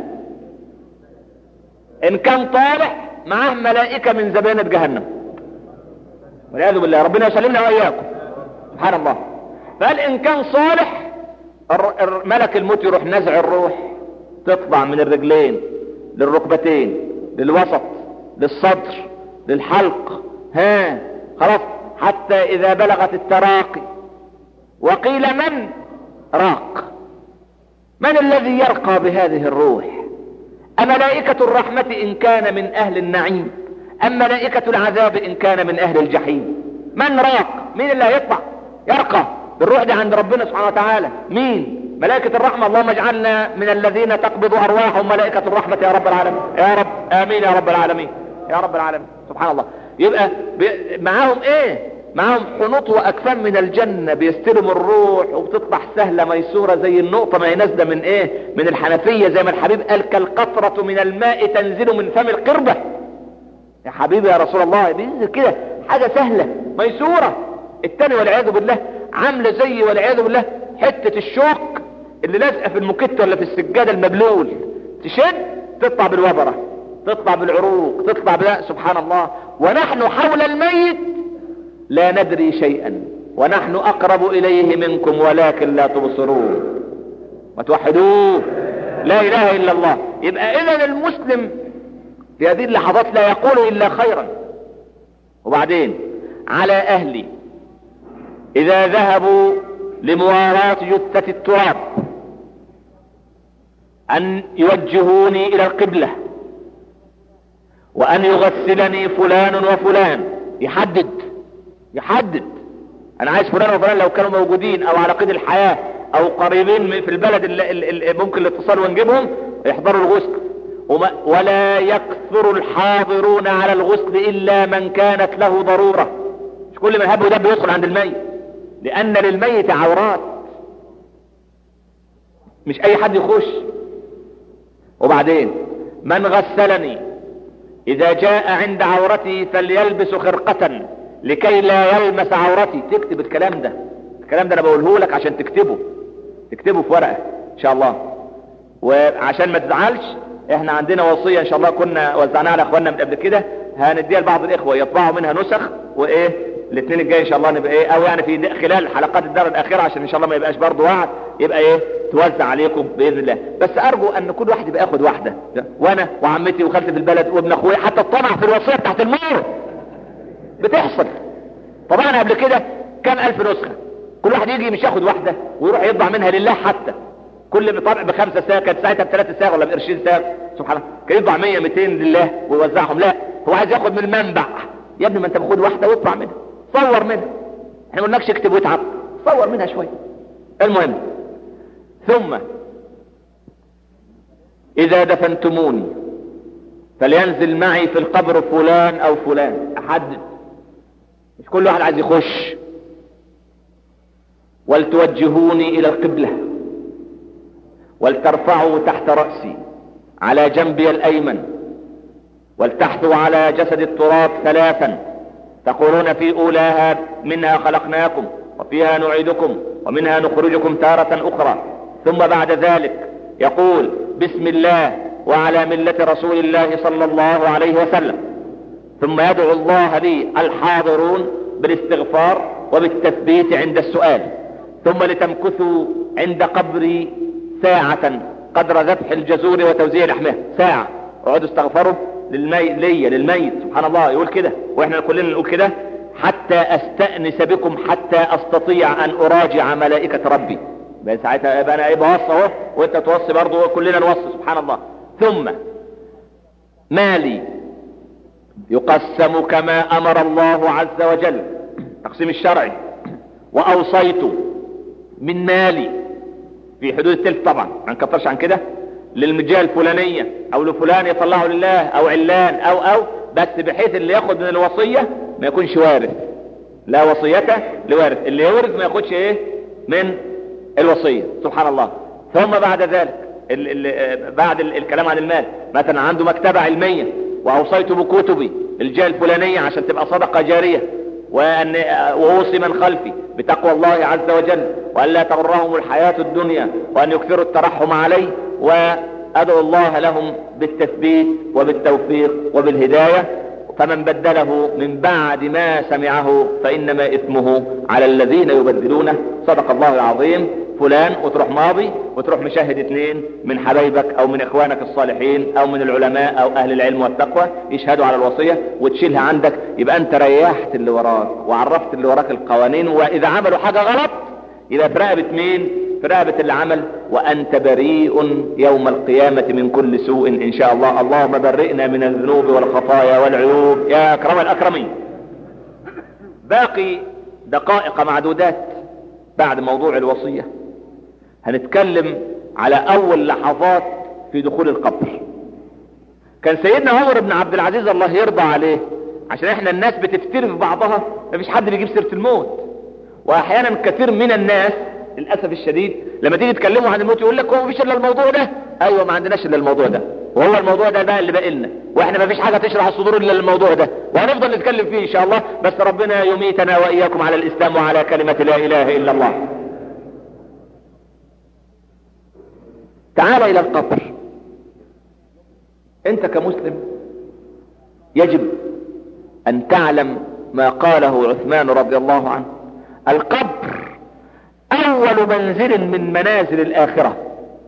ان كان طالح معاه ملائكة من زبانة جهنم والعياذ بالله، ربنا يسلمنا واياكم. سبحان الله. فقال ان كان صالح ملك الموت يروح نزع الروح، تطلع من الرجلين للركبتين للوسط للصدر للحلق، خلاص، حتى اذا بلغت التراقي وقيل من راق. من الذي يرقى بهذه الروح؟ أملائكة الرحمة إن كان من أهل النعيم أم ملائكة العذاب إن كان من أهل الجحيم؟ من راق؟ مين اللي هيطلع يرقى بالروح دي عند ربنا سبحانه وتعالى؟ مين؟ ملائكة الرحمة. اللهم اجعلنا من الذين تقبض أرواحهم ملائكة الرحمة يا رب العالمين، يا رب، آمين يا رب العالمين، يا رب العالمين. سبحان الله. يبقى معاهم معاهم حنوط واكفان من الجنة، بيستلم الروح وبتطلع سهلة ميسورة زي النقطة ما هي نازلة من من الحنفية، زي ما الحبيب قال كالقطرة من الماء تنزل من فم القربة. يا حبيبي يا رسول الله، بينزل كده حاجة سهلة ميسورة. التاني والعياذ بالله عاملة زي والعياذ بالله حتة الشوك اللي لازقة في المكتة ولا في السجادة المبلول، تشد تطلع بالوبرة، تطلع بالعروق، تطلع سبحان الله. ونحن حول الميت لا ندري شيئا ونحن اقرب اليه منكم ولكن لا تبصرون. وتوحدوه، لا اله الا الله. يبقى اذا المسلم في هذه اللحظات لا يقول الا خيرا. وبعدين على اهلي اذا ذهبوا لمواراة جثة التراب ان يوجهوني الى القبلة، وان يغسلني فلان وفلان. يحدد انا عايز فلان وفلان لو كانوا موجودين او على قيد الحياة او قريبين في البلد اللي ممكن الاتصال ونجيبهم يحضروا الغسل. ولا يكثر الحاضرون على الغسل الا من كانت له ضرورة. مش كل من هب ودب يدخل عند الميت، لان للميت عورات، مش اي حد يخش. وبعدين من غسلني اذا جاء عند عورتي فليلبس خرقة لكي لا يلمس عورتي. تكتب الكلام ده انا بقوله لك عشان تكتبه في ورقة ان شاء الله. وعشان ما تزعلش، احنا عندنا وصية ان شاء الله كنا وزعناها على اخواننا من قبل كده، هنديها لبعض الاخوة يطبعوا منها نسخ، الاثنين الجاي ان شاء الله نبقى او يعني في خلال حلقات الدار الاخيرة، عشان ان شاء الله ما يبقاش برضو وعد، يبقى توزع عليكم باذن الله. بس ارجو ان كل واحد يبقى ياخد واحدة، وانا وعمتي وخالتي في البلد وابن اخويا. حتى الطمع في الوصية تحت المر بتحصل. طبعا قبل كده كام الف نسخة، كل واحد يجي مش ياخد واحدة ويروح يطبع منها لله. حتى كل طبع ب5 ساغ، كانت ساعتها ب3 ساغ ولا ب20 ساغ، سبحان الله، كان يطبع 100 200 لله ويوزعهم. لا، هو عايز ياخد من المنبع. يا ابني ما انت باخد واحدة واطبع منها، صور منها. احنا ما قلناكش اكتب واتعب، صور منها شوية. المهم، ثم اذا دفنتموني فلينزل معي في القبر فلان او فلان. احدد، مش كل واحد عايز يخش. ولتوجهوني الى القبلة، ولترفعوا تحت رأسي على جنبي الايمن، ولتحثوا على جسد التراب 3 تقولون في اولاها منها خلقناكم وفيها نعيدكم ومنها نخرجكم تارة اخرى. ثم بعد ذلك يقول بسم الله وعلى ملة رسول الله صلى الله عليه وسلم. ثم يدعو الله لي الحاضرون بالاستغفار وبالتثبيت عند السؤال. ثم لتمكثوا عند قبري ساعة قدر ذبح الجزور وتوزيع لحمه. ساعة اقعدوا استغفروا للميت. سبحان الله، يقول كده واحنا كلنا نقول كده، حتى استأنس بكم، حتى استطيع ان اراجع ملائكة ربي. بس ساعتها يبقى انا بوصي اهو وانت توصي برضه وكلنا نوصي. سبحان الله. ثم مالي يقسم كما امر الله عز وجل، تقسيم الشرعي. واوصيت من مالي في حدود التلت، طبعا ما نكترش عن كده، للمجال الفلانية او لفلان يطلعه لله او علان او بس بحيث اللي ياخد من الوصية ما يكونش وارث. لا وصيته لوارث، اللي يورث ما ياخدش من الوصية. سبحان الله. ثم بعد ذلك بعد الكلام عن المال، مثلا عنده مكتبة علمية واوصيت بكتبي الجهة الفلانية عشان تبقى صدقة جارية، ووصي من خلفي بتقوى الله عز وجل، وأن لا تغرهم الحياة الدنيا، وأن يكثروا الترحم عليه، وأدعو الله لهم بالتثبيت وبالتوفيق وبالهداية. فمن بدله من بعد ما سمعه فإنما إثمه على الذين يبدلونه. صدق الله العظيم. فلان وتروح ماضي وتروح مشاهد 2 من حبايبك او من اخوانك الصالحين او من العلماء او اهل العلم والتقوى يشهدوا على الوصية وتشيلها عندك، يبقى انت ريحت اللي وراك وعرفت اللي وراك القوانين. واذا عملوا حاجة غلط يبقى في رقبة مين؟ في رقبة اللي عمل. وانت بريء يوم القيامة من كل سوء ان شاء الله. اللهم برئنا من الذنوب والخطايا والعيوب يا اكرم الاكرمين. باقي دقائق معدودات بعد موضوع الوصية هنتكلم على اول لحظات في دخول القبر. كان سيدنا عمر بن عبد العزيز الله يرضى عليه، عشان احنا الناس بتفتري في بعضها، مفيش حد بيجيب سيرة الموت. واحيانا كثير من الناس للاسف الشديد لما تيجي تكلموا عن الموت يقول لك هو مفيش الا الموضوع ده. ايوه ما عندناش الا الموضوع ده، وهو الموضوع ده بقى اللي باقي لنا، واحنا مفيش حاجة تشرح الصدور الا الموضوع ده، وهنفضل نتكلم فيه ان شاء الله. بس ربنا يميتنا واياكم على الاسلام وعلى كلمة لا اله الا الله. تعال الى القبر. انت كمسلم يجب ان تعلم ما قاله عثمان رضي الله عنه: القبر اول منزل من منازل الاخرة.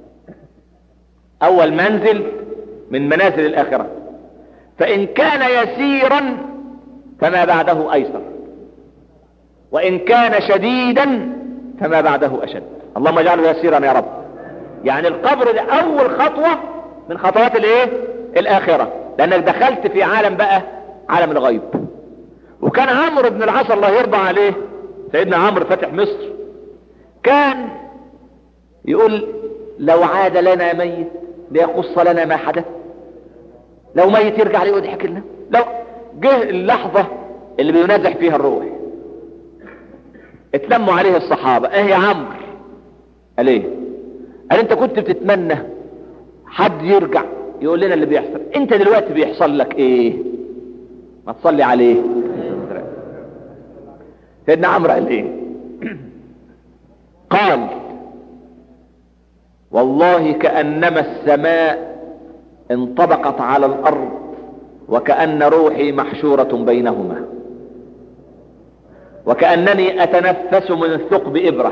اول منزل من منازل الاخرة، فان كان يسيرا فما بعده ايسر، وان كان شديدا فما بعده اشد. اللهم اجعله يسيرا يا رب. يعني القبر ده اول خطوة من خطوات الايه؟ الاخرة، لانك دخلت في عالم بقى عالم الغيب. وكان عمرو بن العاص الله يرضى عليه، سيدنا عمرو فاتح مصر، كان يقول: لو عاد لنا ميت ليقص لنا ما حدث. لو ميت يرجع لي ويضحك لنا. لو جه اللحظة اللي بينازح فيها الروح اتلموا عليه الصحابة: ايه يا عمرو؟ قال ايه؟ قال: انت كنت بتتمنى حد يرجع يقول لنا اللي بيحصل، انت دلوقتي بيحصل لك ايه؟ ما تصلي عليه. سيدنا عمرو قال ايه؟ قال: والله كأنما السماء انطبقت على الارض وكأن روحي محشورة بينهما، وكأنني اتنفس من ثقب ابرة،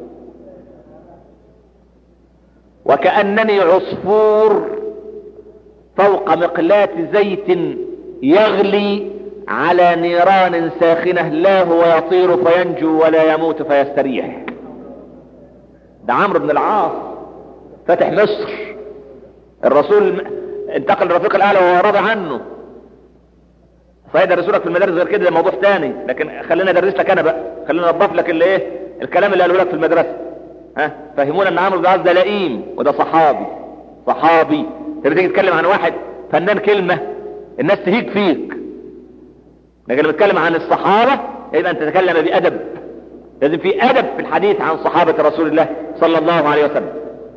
وكأنني عصفور فوق مقلاة زيت يغلي على نيران ساخنة، لا هو يطير فينجو ولا يموت فيستريح. ده عمرو بن العاص فتح مصر. الرسول انتقل للرفيق الاعلى وهو راضي عنه. صحيح درسوا لك في المدارس غير كده، ده موضوع ثاني، لكن خلينا ادرس لك انا بقى، خلينا نضيف لك اللي ايه الكلام اللي قالوا لك في المدرسه. فهمونا ان عمرو بن العاص ده لئيم وده صحابي. انت بتيجي تتكلم عن واحد فنان كلمه الناس تهيج فيك، لكن لما تتكلم عن الصحابه يبقى انت تتكلم بادب. لازم في ادب في الحديث عن صحابه رسول الله صلى الله عليه وسلم.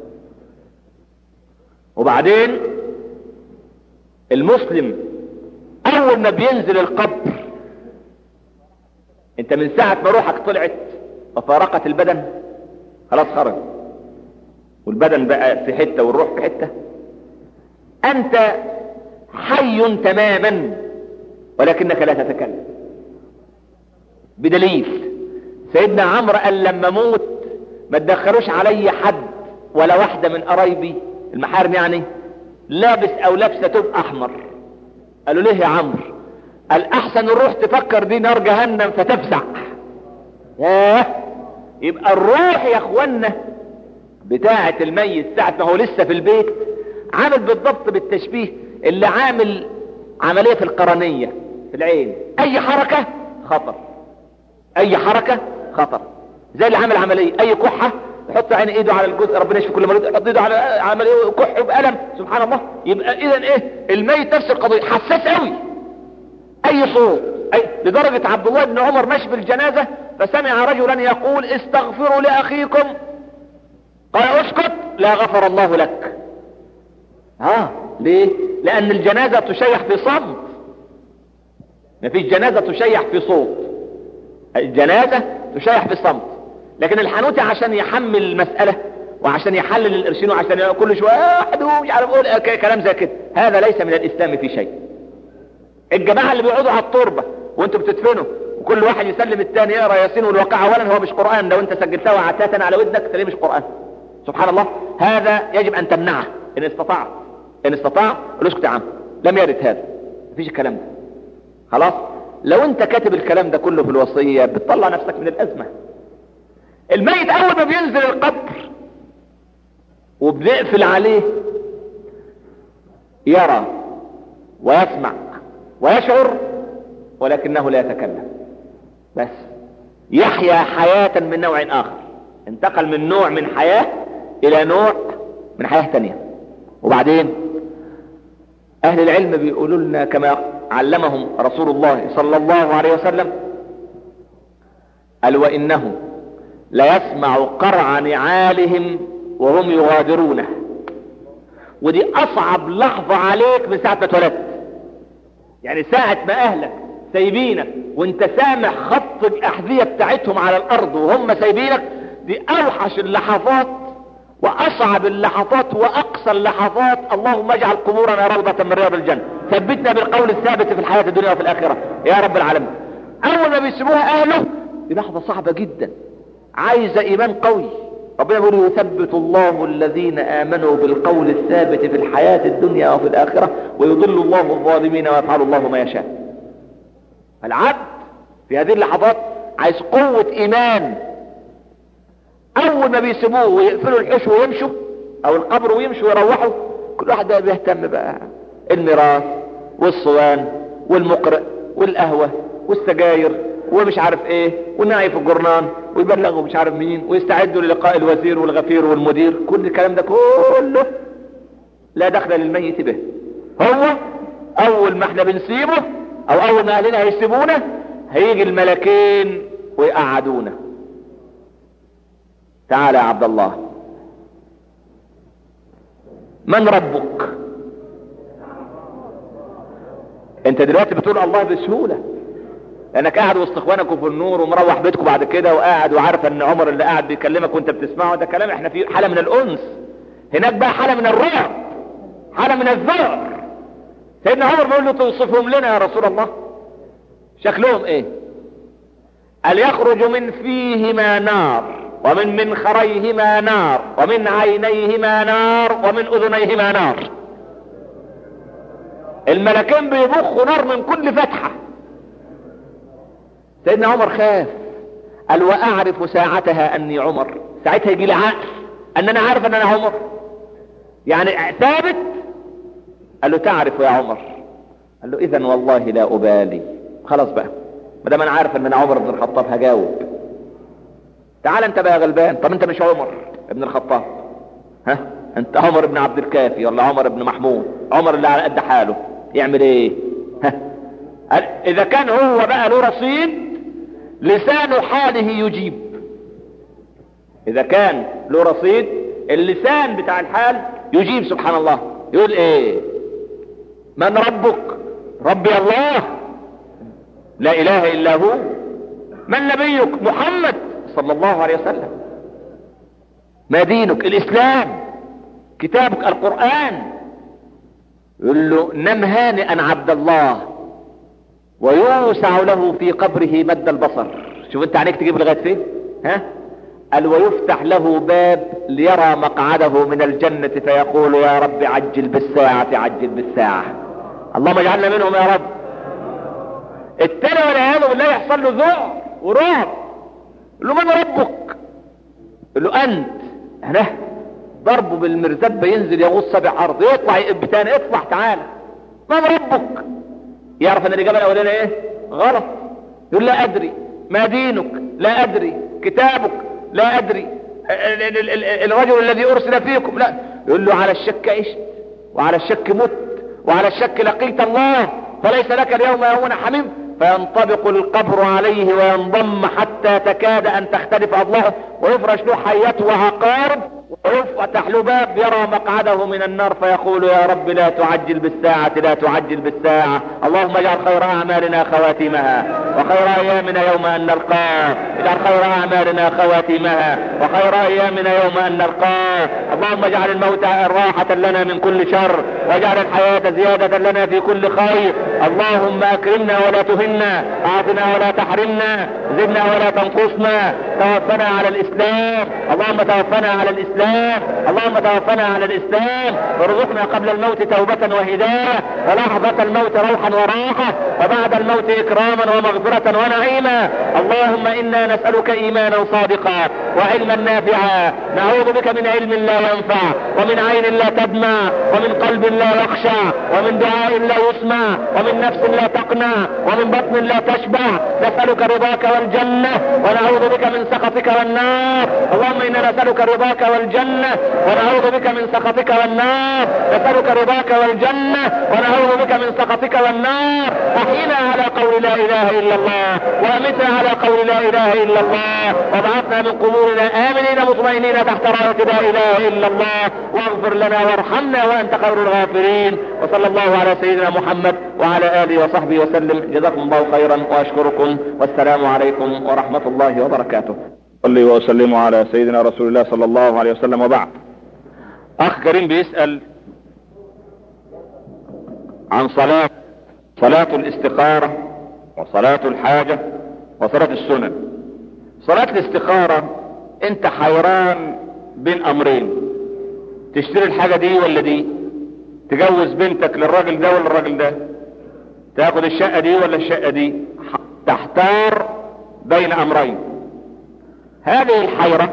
وبعدين المسلم اول ما بينزل القبر، انت من ساعة ما روحك طلعت وفارقت البدن خلاص خرج، والبدن بقى في حتة والروح في حتة، انت حي تماما ولكنك لا تتكلم. بدليل سيدنا عمرو قال: لما موت ما تدخلوش علي حد ولا واحدة من قرايبي المحارم يعني لابس او لابسة توب احمر. قالوا: ليه يا عمرو؟ قال: احسن الروح تفكر دي نار جهنم فتفزع. يبقى الروح يا اخوانا بتاعة الميت ساعة ما هو لسه في البيت عامل بالضبط بالتشبيه اللي عامل عملية في القرنية في العين، اي حركة خطر، اي حركة خطر. زي اللي عامل عملية اي كحة يحط عين ايده على الجزء، ربنا يشفي كل مريض، يحط ايده على عملية كح بألم، سبحان الله. يبقى اذا ايه الميت نفس القضية، حساس قوي اي صوت لدرجة عبد الله بن عمر ماشي بالجنازة فسمع رجلا يقول: استغفروا لأخيكم. قال: اسكت، لا غفر الله لك. ليه؟ لان الجنازة تشيح في صمت، مفيش جنازة تشيح في صوت، الجنازة تشيح في صمت. لكن الحنوتي عشان يحمل المسألة وعشان يحلل القرشين وعشان كل شوية مش عارف اقول كلام زي كده، هذا ليس من الاسلام في شيء. الجماعة اللي بيقعدوا على التربة وانتوا بتدفنوا وكل واحد يسلم الثاني يقرا ياسين والواقع، اولا هو مش قرآن، لو انت سجلتها وعتاتا على ودنك تلاقيه مش قرآن، سبحان الله. هذا يجب ان تمنعه ان استطعت، ان استطاع اسكت يا عم، لم يرد هذا، مفيش الكلام ده خلاص. لو انت كاتب الكلام ده كله في الوصية بتطلع نفسك من الازمة. الميت اول ما بينزل القبر وبنقفل عليه يرى ويسمع ويشعر ولكنه لا يتكلم، بس يحيا حياة من نوع اخر، انتقل من نوع من حياة الى نوع من حياة تانية. وبعدين اهل العلم بيقولوا لنا كما علمهم رسول الله صلى الله عليه وسلم، قال وانه ليسمع قرع نعالهم وهم يغادرونه. ودي اصعب لحظة عليك من ساعة ما اتولدت، يعني ساعة ما اهلك سايبينك وانت سامع خط الاحذية بتاعتهم على الارض وهم سايبينك، دي اوحش اللحظات واصعب اللحظات واقصى اللحظات. اللهم اجعل قبورنا روضة من رياض الجنة، ثبتنا بالقول الثابت في الحياة الدنيا وفي الاخرة يا رب العالمين. اول ما بيسيبوها اهله دي لحظة صعبة جدا، عايزة ايمان قوي. ربنا يقول يثبت الله الذين امنوا بالقول الثابت في الحياة الدنيا وفي الاخرة ويضل الله الظالمين ويفعل الله ما يشاء. العبد في هذه اللحظات عايز قوة ايمان. اول ما بيسيبوه ويقفلوا الحش ويمشوا او القبر ويمشوا ويروحوا، كل واحد بقى بيهتم بقى الميراث والصوان والمقرئ والقهوة والسجاير ومش عارف ايه والنعي في الجرنان ويبلغوا مش عارف مين ويستعدوا للقاء الوزير والغفير والمدير. كل الكلام ده كله لا دخل للميت به. هو اول ما احنا بنسيبه او اول ما اهلنا هيسيبونا هيجي الملكين ويقعدونا. تعال يا عبد الله، من ربك؟ انت دلوقتي بتقول الله بسهولة لانك قاعد وسط اخوانك في النور ومروح بيتكم بعد كده وقاعد وعارف ان عمر اللي قاعد بيكلمك وانت بتسمعه ده كلام. احنا في حالة من الانس، هناك بقى حالة من الرعب، حالة من الذعر. سيدنا عمر بيقول له توصفهم لنا يا رسول الله، شكلهم ايه؟ قال يخرج من فيهما نار ومن منخريهما نار ومن عينيهما نار ومن اذنيهما نار. الملكين بيبخوا نار من كل فتحة. سيدنا عمر خاف، قال واعرف ساعتها اني عمر، ساعتها يجي لي عقل ان انا عارف ان انا عمر، يعني ثابت. قال له تعرف يا عمر؟ قال له اذا والله لا ابالي. خلاص بقى ما دام انا عارف ان انا عمر بن الخطاب هجاوب. تعال انت بقى يا غلبان، طب انت مش عمر ابن الخطاب، ها انت عمر بن عبد الكافي ولا عمر بن محمود، عمر اللي على قد حاله يعمل ايه؟ ها اذا كان هو بقى له رصيد لسان حاله يجيب، اذا كان له رصيد اللسان بتاع الحال يجيب. سبحان الله. يقول ايه؟ من ربك؟ ربي الله لا اله الا هو. من نبيك؟ محمد صلى الله عليه وسلم. ما دينك؟ الاسلام. كتابك القرآن. يقول له نم هانئا عبد الله ويوسع له في قبره مد البصر. شوف انت عليك تجيب لغاية فين؟ ها؟ قال ويفتح له باب ليرى مقعده من الجنة فيقول يا رب عجل بالساعة عجل بالساعة. اللهم اجعلنا منهم يا رب. التاني والعياذ بالله يحصل له ذعر ورعب. يقول له من ربك؟ يقول له انت. هنا ضربه بالمرزبة ينزل يغوص 7 ارض، يطلع يقب تاني، اطلع تعالى. من ربك؟ يعرف ان الاجابة الاولانية ايه؟ غلط. يقول لا ادري. ما دينك؟ لا ادري. كتابك؟ لا ادري. الرجل الذي ارسل فيكم؟ لا. يقول له على الشك عشت وعلى الشك مت وعلى الشك لقيت الله فليس لك اليوم يومنا حميم. فينطبق القبر عليه وينضم حتى تكاد ان تختلف اضلاعه ويفرش له حيات وعقارب. ويفتح له باب يرى مقعده من النار فيقول يا رب لا تعجل بالساعة لا تعجل بالساعة. اللهم اجعل خير اعمالنا خواتمها وخير ايامنا يوم ان نلقاه. اجعل خير اعمالنا خواتمها وخير ايامنا يوم ان نلقاه. اللهم اجعل الموت راحة لنا من كل شر واجعل الحياة زيادة لنا في كل خير. اللهم اكرمنا ولا تهنا، اعطنا ولا تحرمنا، زدنا ولا تنقصنا، توفنا على الاسلام. اللهم توفنا على الاسلام، اللهم توفنا على الاسلام، وارزقنا قبل الموت توبة وهداية، ولحظة الموت روحا وراحة، وبعد الموت اكراما ومغفرة ونعيما. اللهم انا نسألك ايمانا صادقا وعلما نافعا، نعوذ بك من علم لا ينفع ومن عين لا تدمع ومن قلب لا يخشع ومن دعاء لا يسمع ومن نفس لا تقنع ومن بطن لا تشبع. نسألك رضاك والجنة ونعوذ بك من سخطك والنار. اللهم انا نسألك رضاك والجنة ونعوذ بك من سخطك والنار. نسألك رضاك والجنة ونعوذ بك من سخطك والنار. احينا على قول لا اله الا الله وامتنا على قول لا اله الا الله، وابعثنا من قبورنا امنين مطمئنين تحت راية لا اله الا الله، واغفر لنا وارحمنا وانت خير الغافرين. وصلى الله على سيدنا محمد وعلى اله وصحبه وسلم. جزاكم الله خيرا واشكركم، والسلام عليكم ورحمة الله وبركاته. صلي وسلم على سيدنا رسول الله صلى الله عليه وسلم. وبعد، اخ كريم بيسأل عن صلاة الاستخارة وصلاة الحاجة وصلاة السنن. صلاة الاستخارة انت حيران بين امرين، تشتري الحاجة دي ولا دي، تجوز بنتك للراجل ده ولا الراجل ده، تاخد الشقة دي ولا الشقة دي، تحتار بين امرين. هذه الحيرة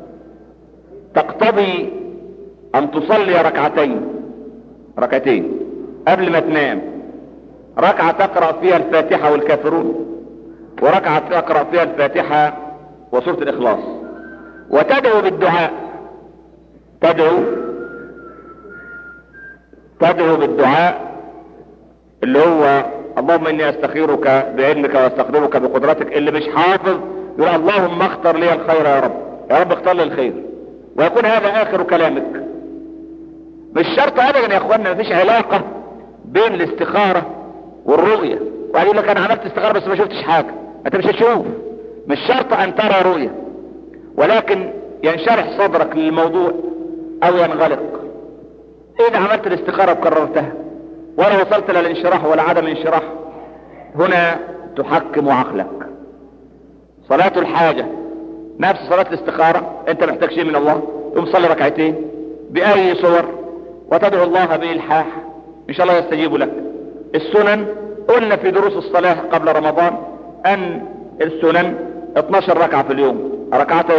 تقتضي ان تصلي ركعتين قبل ما تنام، ركعة تقرأ فيها الفاتحة والكافرون، وركعة تقرأ فيها الفاتحة وسورة الإخلاص، وتدعو بالدعاء، تدعو بالدعاء اللي هو اللهم اني استخيرك بعلمك واستقدرك بقدرتك. اللي مش حافظ يقول اللهم اختر لي الخير يا رب، يا رب اختار لي الخير، ويكون هذا اخر كلامك. مش شرط ابدا يا اخوانا، مفيش علاقة بين الاستخارة والرؤية. وقال يقول لك انا عملت استخارة بس ما شفتش حاجة، انت مش هتشوف. مش شرط ان ترى رؤية، ولكن ينشرح صدرك للموضوع او ينغلق. اذا عملت الاستخارة وكررتها ولا وصلت للانشراح ولا عدم انشراح، هنا تحكم عقلك. صلاة الحاجة نفس صلاة الاستخارة، انت محتاج شيء من الله، تقوم صلي ركعتين بأي صور وتدعو الله بإلحاح، ان شاء الله يستجيب لك. السنن قلنا في دروس الصلاة قبل رمضان ان السنن 12 ركعة في اليوم، ركعتي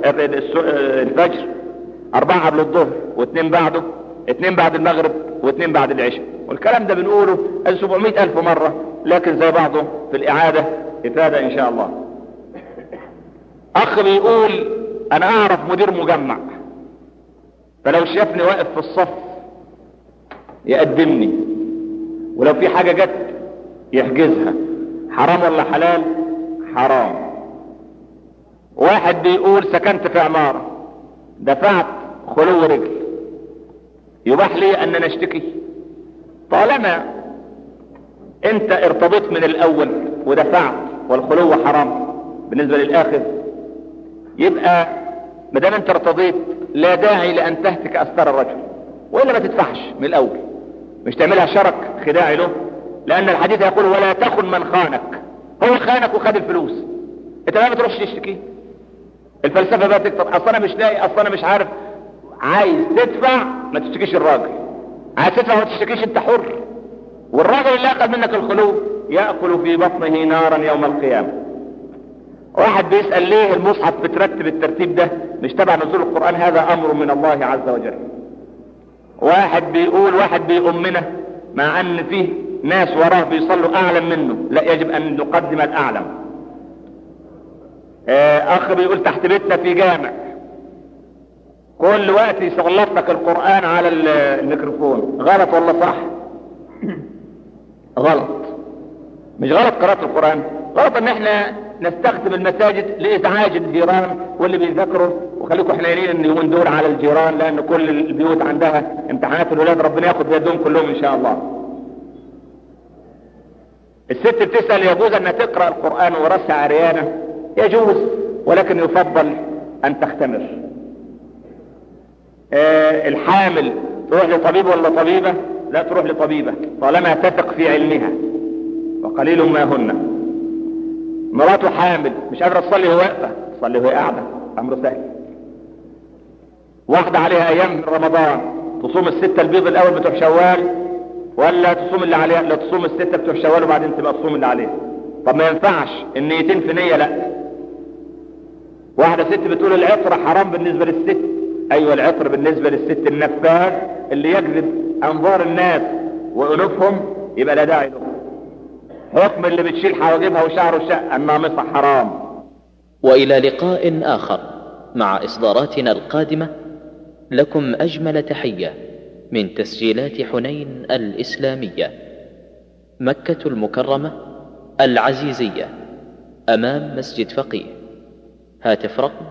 الفجر، 4 قبل الظهر و2 بعده، 2 بعد المغرب و2 بعد العشاء. والكلام ده بنقوله 700,000 مرة، لكن زي بعضه في الإعادة إفادة إن شاء الله. أخ بيقول أنا أعرف مدير مجمع، فلو شافني واقف في الصف يقدمني، ولو في حاجة جت يحجزها. حرام ولا حلال؟ حرام. واحد بيقول سكنت في عمارة، دفعت خلو رجل، يباح لي ان انا اشتكي؟ طالما انت ارتضيت من الاول ودفعت والخلو حرام بالنسبة للاخر، يبقى مدام انت ارتضيت لا داعي لان تهتك استار الرجل، والا ما تدفعش من الاول، مش تعملها شرك خداعي له، لان الحديث يقول ولا تخن من خانك. هو خانك وخد الفلوس، انت ما تروحش تشتكي. الفلسفة بقى تكتر اصلا مش لاقي، اصلا مش عارف. عايز تدفع ما تشتكيش الراجل، عايز تدفع ما تشتكيش، انت حر. والراجل اللي اخذ منك الخلو يأكل في بطنه نارا يوم القيامة. واحد بيسأل ليه المصحف بترتب الترتيب ده، مش تبع نزول القرآن؟ هذا امر من الله عز وجل. واحد بيقول واحد بيؤمنه مع ان فيه ناس وراه بيصلوا اعلم منه، لا يجب ان نقدم الاعلم. اخ بيقول تحت بيتنا في جامع، كل وقت يسلط لك القرآن على الميكروفون. غلط ولا صح؟ غلط. مش غلط قراءة القرآن، غلط ان احنا نستخدم المساجد لإزعاج الجيران واللي بيذاكروا، وخليكم حنينين ان اليومين دول على الجيران، لان كل البيوت عندها امتحانات الولاد، ربنا ياخد بيدهم كلهم ان شاء الله. الست بتسأل يجوز انها تقرأ القرآن وراسها عريانة؟ يجوز، ولكن يفضل ان تختمر. الحامل تروح لطبيب ولا طبيبة؟ لا تروح لطبيبة طالما تثق في علمها، وقليل ما هن. مراته حامل مش قادرة تصلي وهي واقفة، تصلي وهي قاعدة، امر سهل. واحدة عليها ايام من رمضان، تصوم الستة البيض الاول بتوع شوال، ولا تصوم اللي عليها؟ لا تصوم الستة بتوع شوال وبعدين تبقى تصوم اللي عليها. طب ما ينفعش النيتين في نية؟ لا. واحدة ست بتقول العطر حرام بالنسبة للست. ايوه العطر بالنسبة للست النفاذ اللي يجذب انظار الناس وانوفهم يبقى لا داعي له. حكم اللي بتشيل حواجبها وشعر الشقة النامصة حرام. وإلى لقاء آخر مع إصداراتنا القادمة، لكم أجمل تحية من تسجيلات حنين الإسلامية، مكة المكرمة العزيزية، أمام مسجد فقيه. هاتف رقم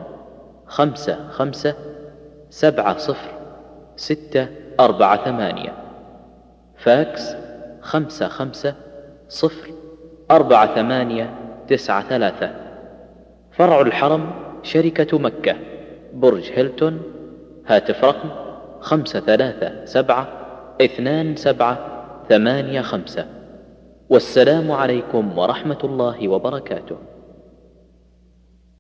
55700648، فاكس 55048893. فرع الحرم شركة مكة، برج هيلتون. هاتف رقم 5372785. والسلام عليكم ورحمة الله وبركاته.